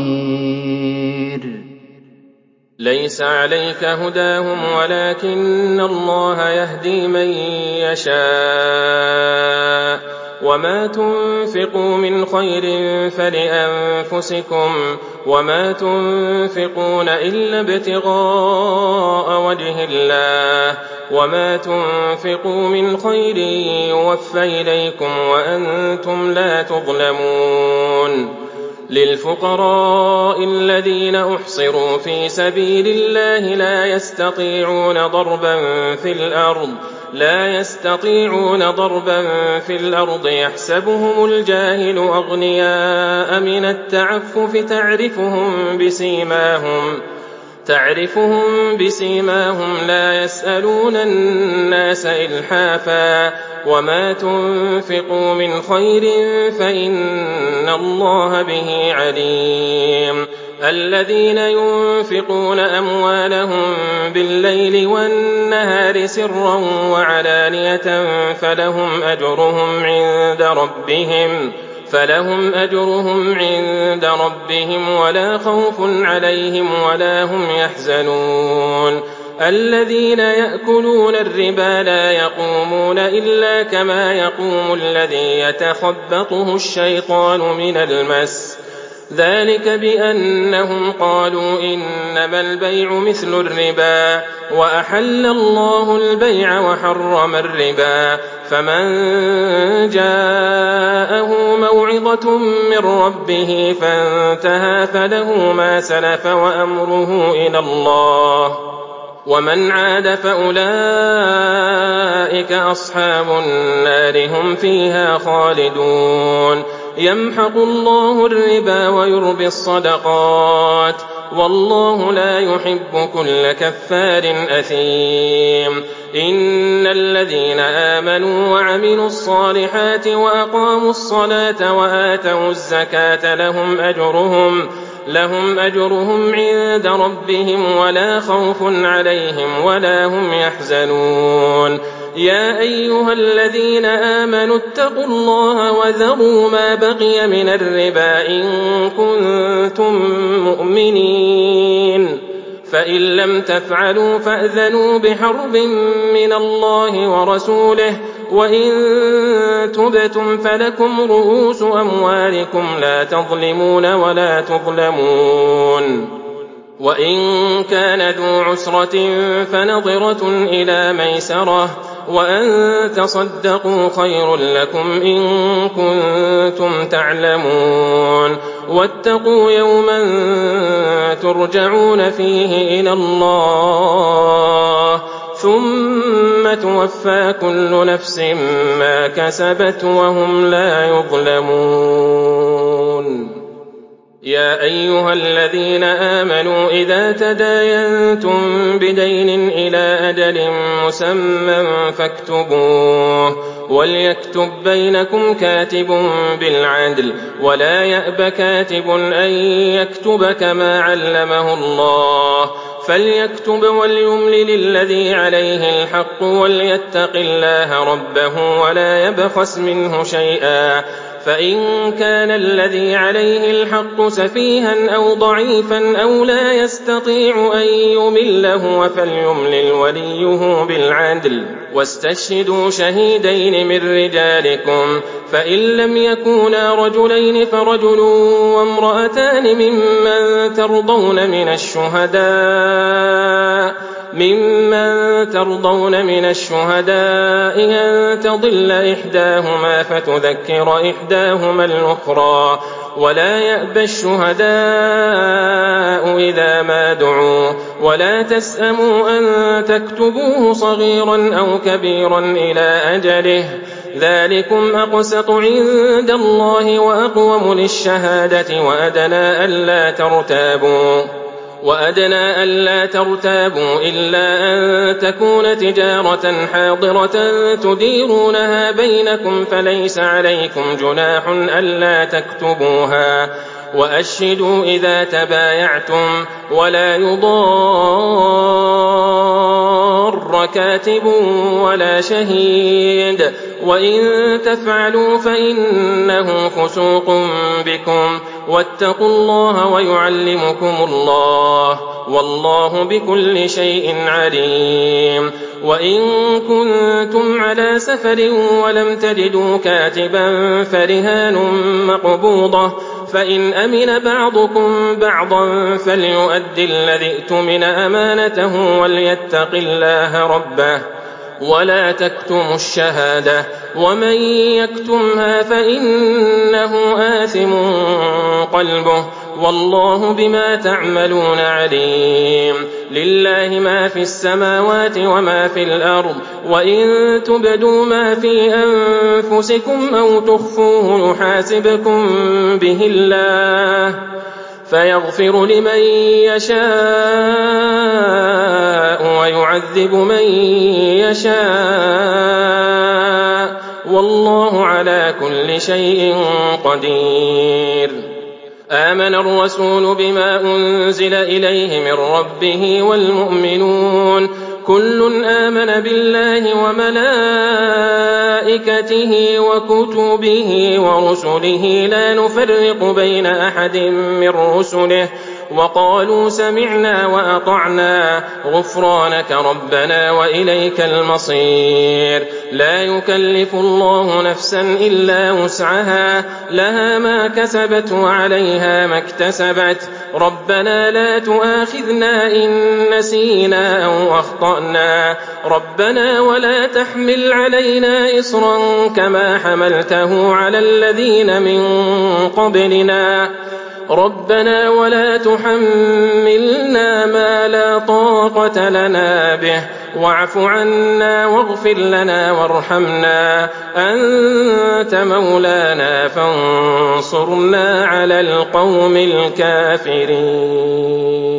خبير. ليس عليك هداهم ولكن الله يهدي من يشاء وما تنفقوا من خير فلأنفسكم وما تنفقون إلا ابتغاء وجه الله وما تنفقوا من خير يوفى إليكم وأنتم لا تظلمون. للفقراء الذين أحصروا في سبيل الله لا يستطيعون ضربا في الأرض لا يستطيعون ضربا في الأرض يحسبهم الجاهل أغنياء من التعفف تعرفهم بسيماهم تعرفهم بسيماهم لا يسألون الناس إلحافا وما تنفقوا من خير فإن الله به عليم. الذين ينفقون أموالهم بالليل والنهار سرا وعلانية فلهم أجرهم عند ربهم فلهم أجرهم عند ربهم ولا خوف عليهم ولا هم يحزنون. الذين يأكلون الربا لا يقومون إلا كما يقوم الذي يتخبطه الشيطان من المس ذلك بأنهم قالوا إنما البيع مثل الربا وأحل الله البيع وحرم الربا فمن جاءه موعظة من ربه فانتهى فله ما سلف وأمره إلى الله ومن عاد فأولئك أصحاب النار هم فيها خالدون يمحق الله الربا ويربي الصدقات والله لا يحب كل كفار أثيم إن الذين آمنوا وعملوا الصالحات وأقاموا الصلاة وآتوا الزكاة لهم أجرهم لهم أجرهم عند ربهم ولا خوف عليهم ولا هم يحزنون يا أيها الذين آمنوا اتقوا الله وذروا ما بقي من الربا إن كنتم مؤمنين فإن لم تفعلوا فأذنوا بحرب من الله ورسوله وإن تبتم فلكم رؤوس أموالكم لا تظلمون ولا تظلمون وإن كان ذو عسرة فنظرة إلى ميسرة وأن تصدقوا خير لكم إن كنتم تعلمون واتقوا يوما ترجعون فيه إلى الله ثم توفى كل نفس ما كسبت وهم لا يظلمون يا أيها الذين آمنوا إذا تداينتم بدين إلى أجل مسمى فاكتبوه وليكتب بينكم كاتب بالعدل ولا يأب كاتب أن يكتب كما علمه الله فليكتب وليملل الذي عليه الحق وليتق الله ربه ولا يبخس منه شيئا فإن كان الذي عليه الحق سفيها أو ضعيفا أو لا يستطيع أن يمله فليملل وليه بالعدل واستشهدوا شهيدين من رجالكم فإن لم يكونا رجلين فرجل وامرأتان ممن ترضون من الشهداء ممن ترضون من الشهداء أن تضل إحداهما فتذكر إحداهما الأخرى ولا يأبى الشهداء إذا ما دعوا ولا تسأموا أن تكتبوه صغيرا أو كبيرا إلى أجله ذلكم أقسط عند الله وأقوم للشهادة وأدنى ألا ترتابوا وأدنى ألا ترتابوا إلا أن تكون تجارة حاضرة تديرونها بينكم فليس عليكم جناح ألا تكتبوها وأشهدوا إذا تبايعتم ولا يضار كاتب ولا شهيد وإن تفعلوا فإنه فسوق بكم واتقوا الله ويعلمكم الله والله بكل شيء عليم وإن كنتم على سفر ولم تجدوا كاتبا فرهان مقبوضة فإن أمن بعضكم بعضا فليؤدي الذي اؤتمن أمانته وليتق الله ربه ولا تكتموا الشهادة ومن يكتمها فإنه آثم قلبه والله بما تعملون عليم لله ما في السماوات وما في الأرض وإن تبدوا ما في أنفسكم أو تخفوه يحاسبكم به الله فيغفر لمن يشاء ويعذب من يشاء والله على كل شيء قدير آمن الرسول بما أنزل إليه من ربه والمؤمنون كل آمن بالله وملائكته وكتبه ورسله لا نفرق بين أحد من رسله وقالوا سمعنا وأطعنا غفرانك ربنا وإليك المصير لا يكلف الله نفسا إلا وسعها لها ما كسبت وعليها ما اكتسبت ربنا لا تؤاخذنا إن نسينا أو أخطأنا ربنا ولا تحمل علينا إصرا كما حملته على الذين من قبلنا ربنا ولا تحملنا ما لا طاقة لنا به واعف عنا واغفر لنا وارحمنا أنت مولانا فانصرنا على القوم الكافرين.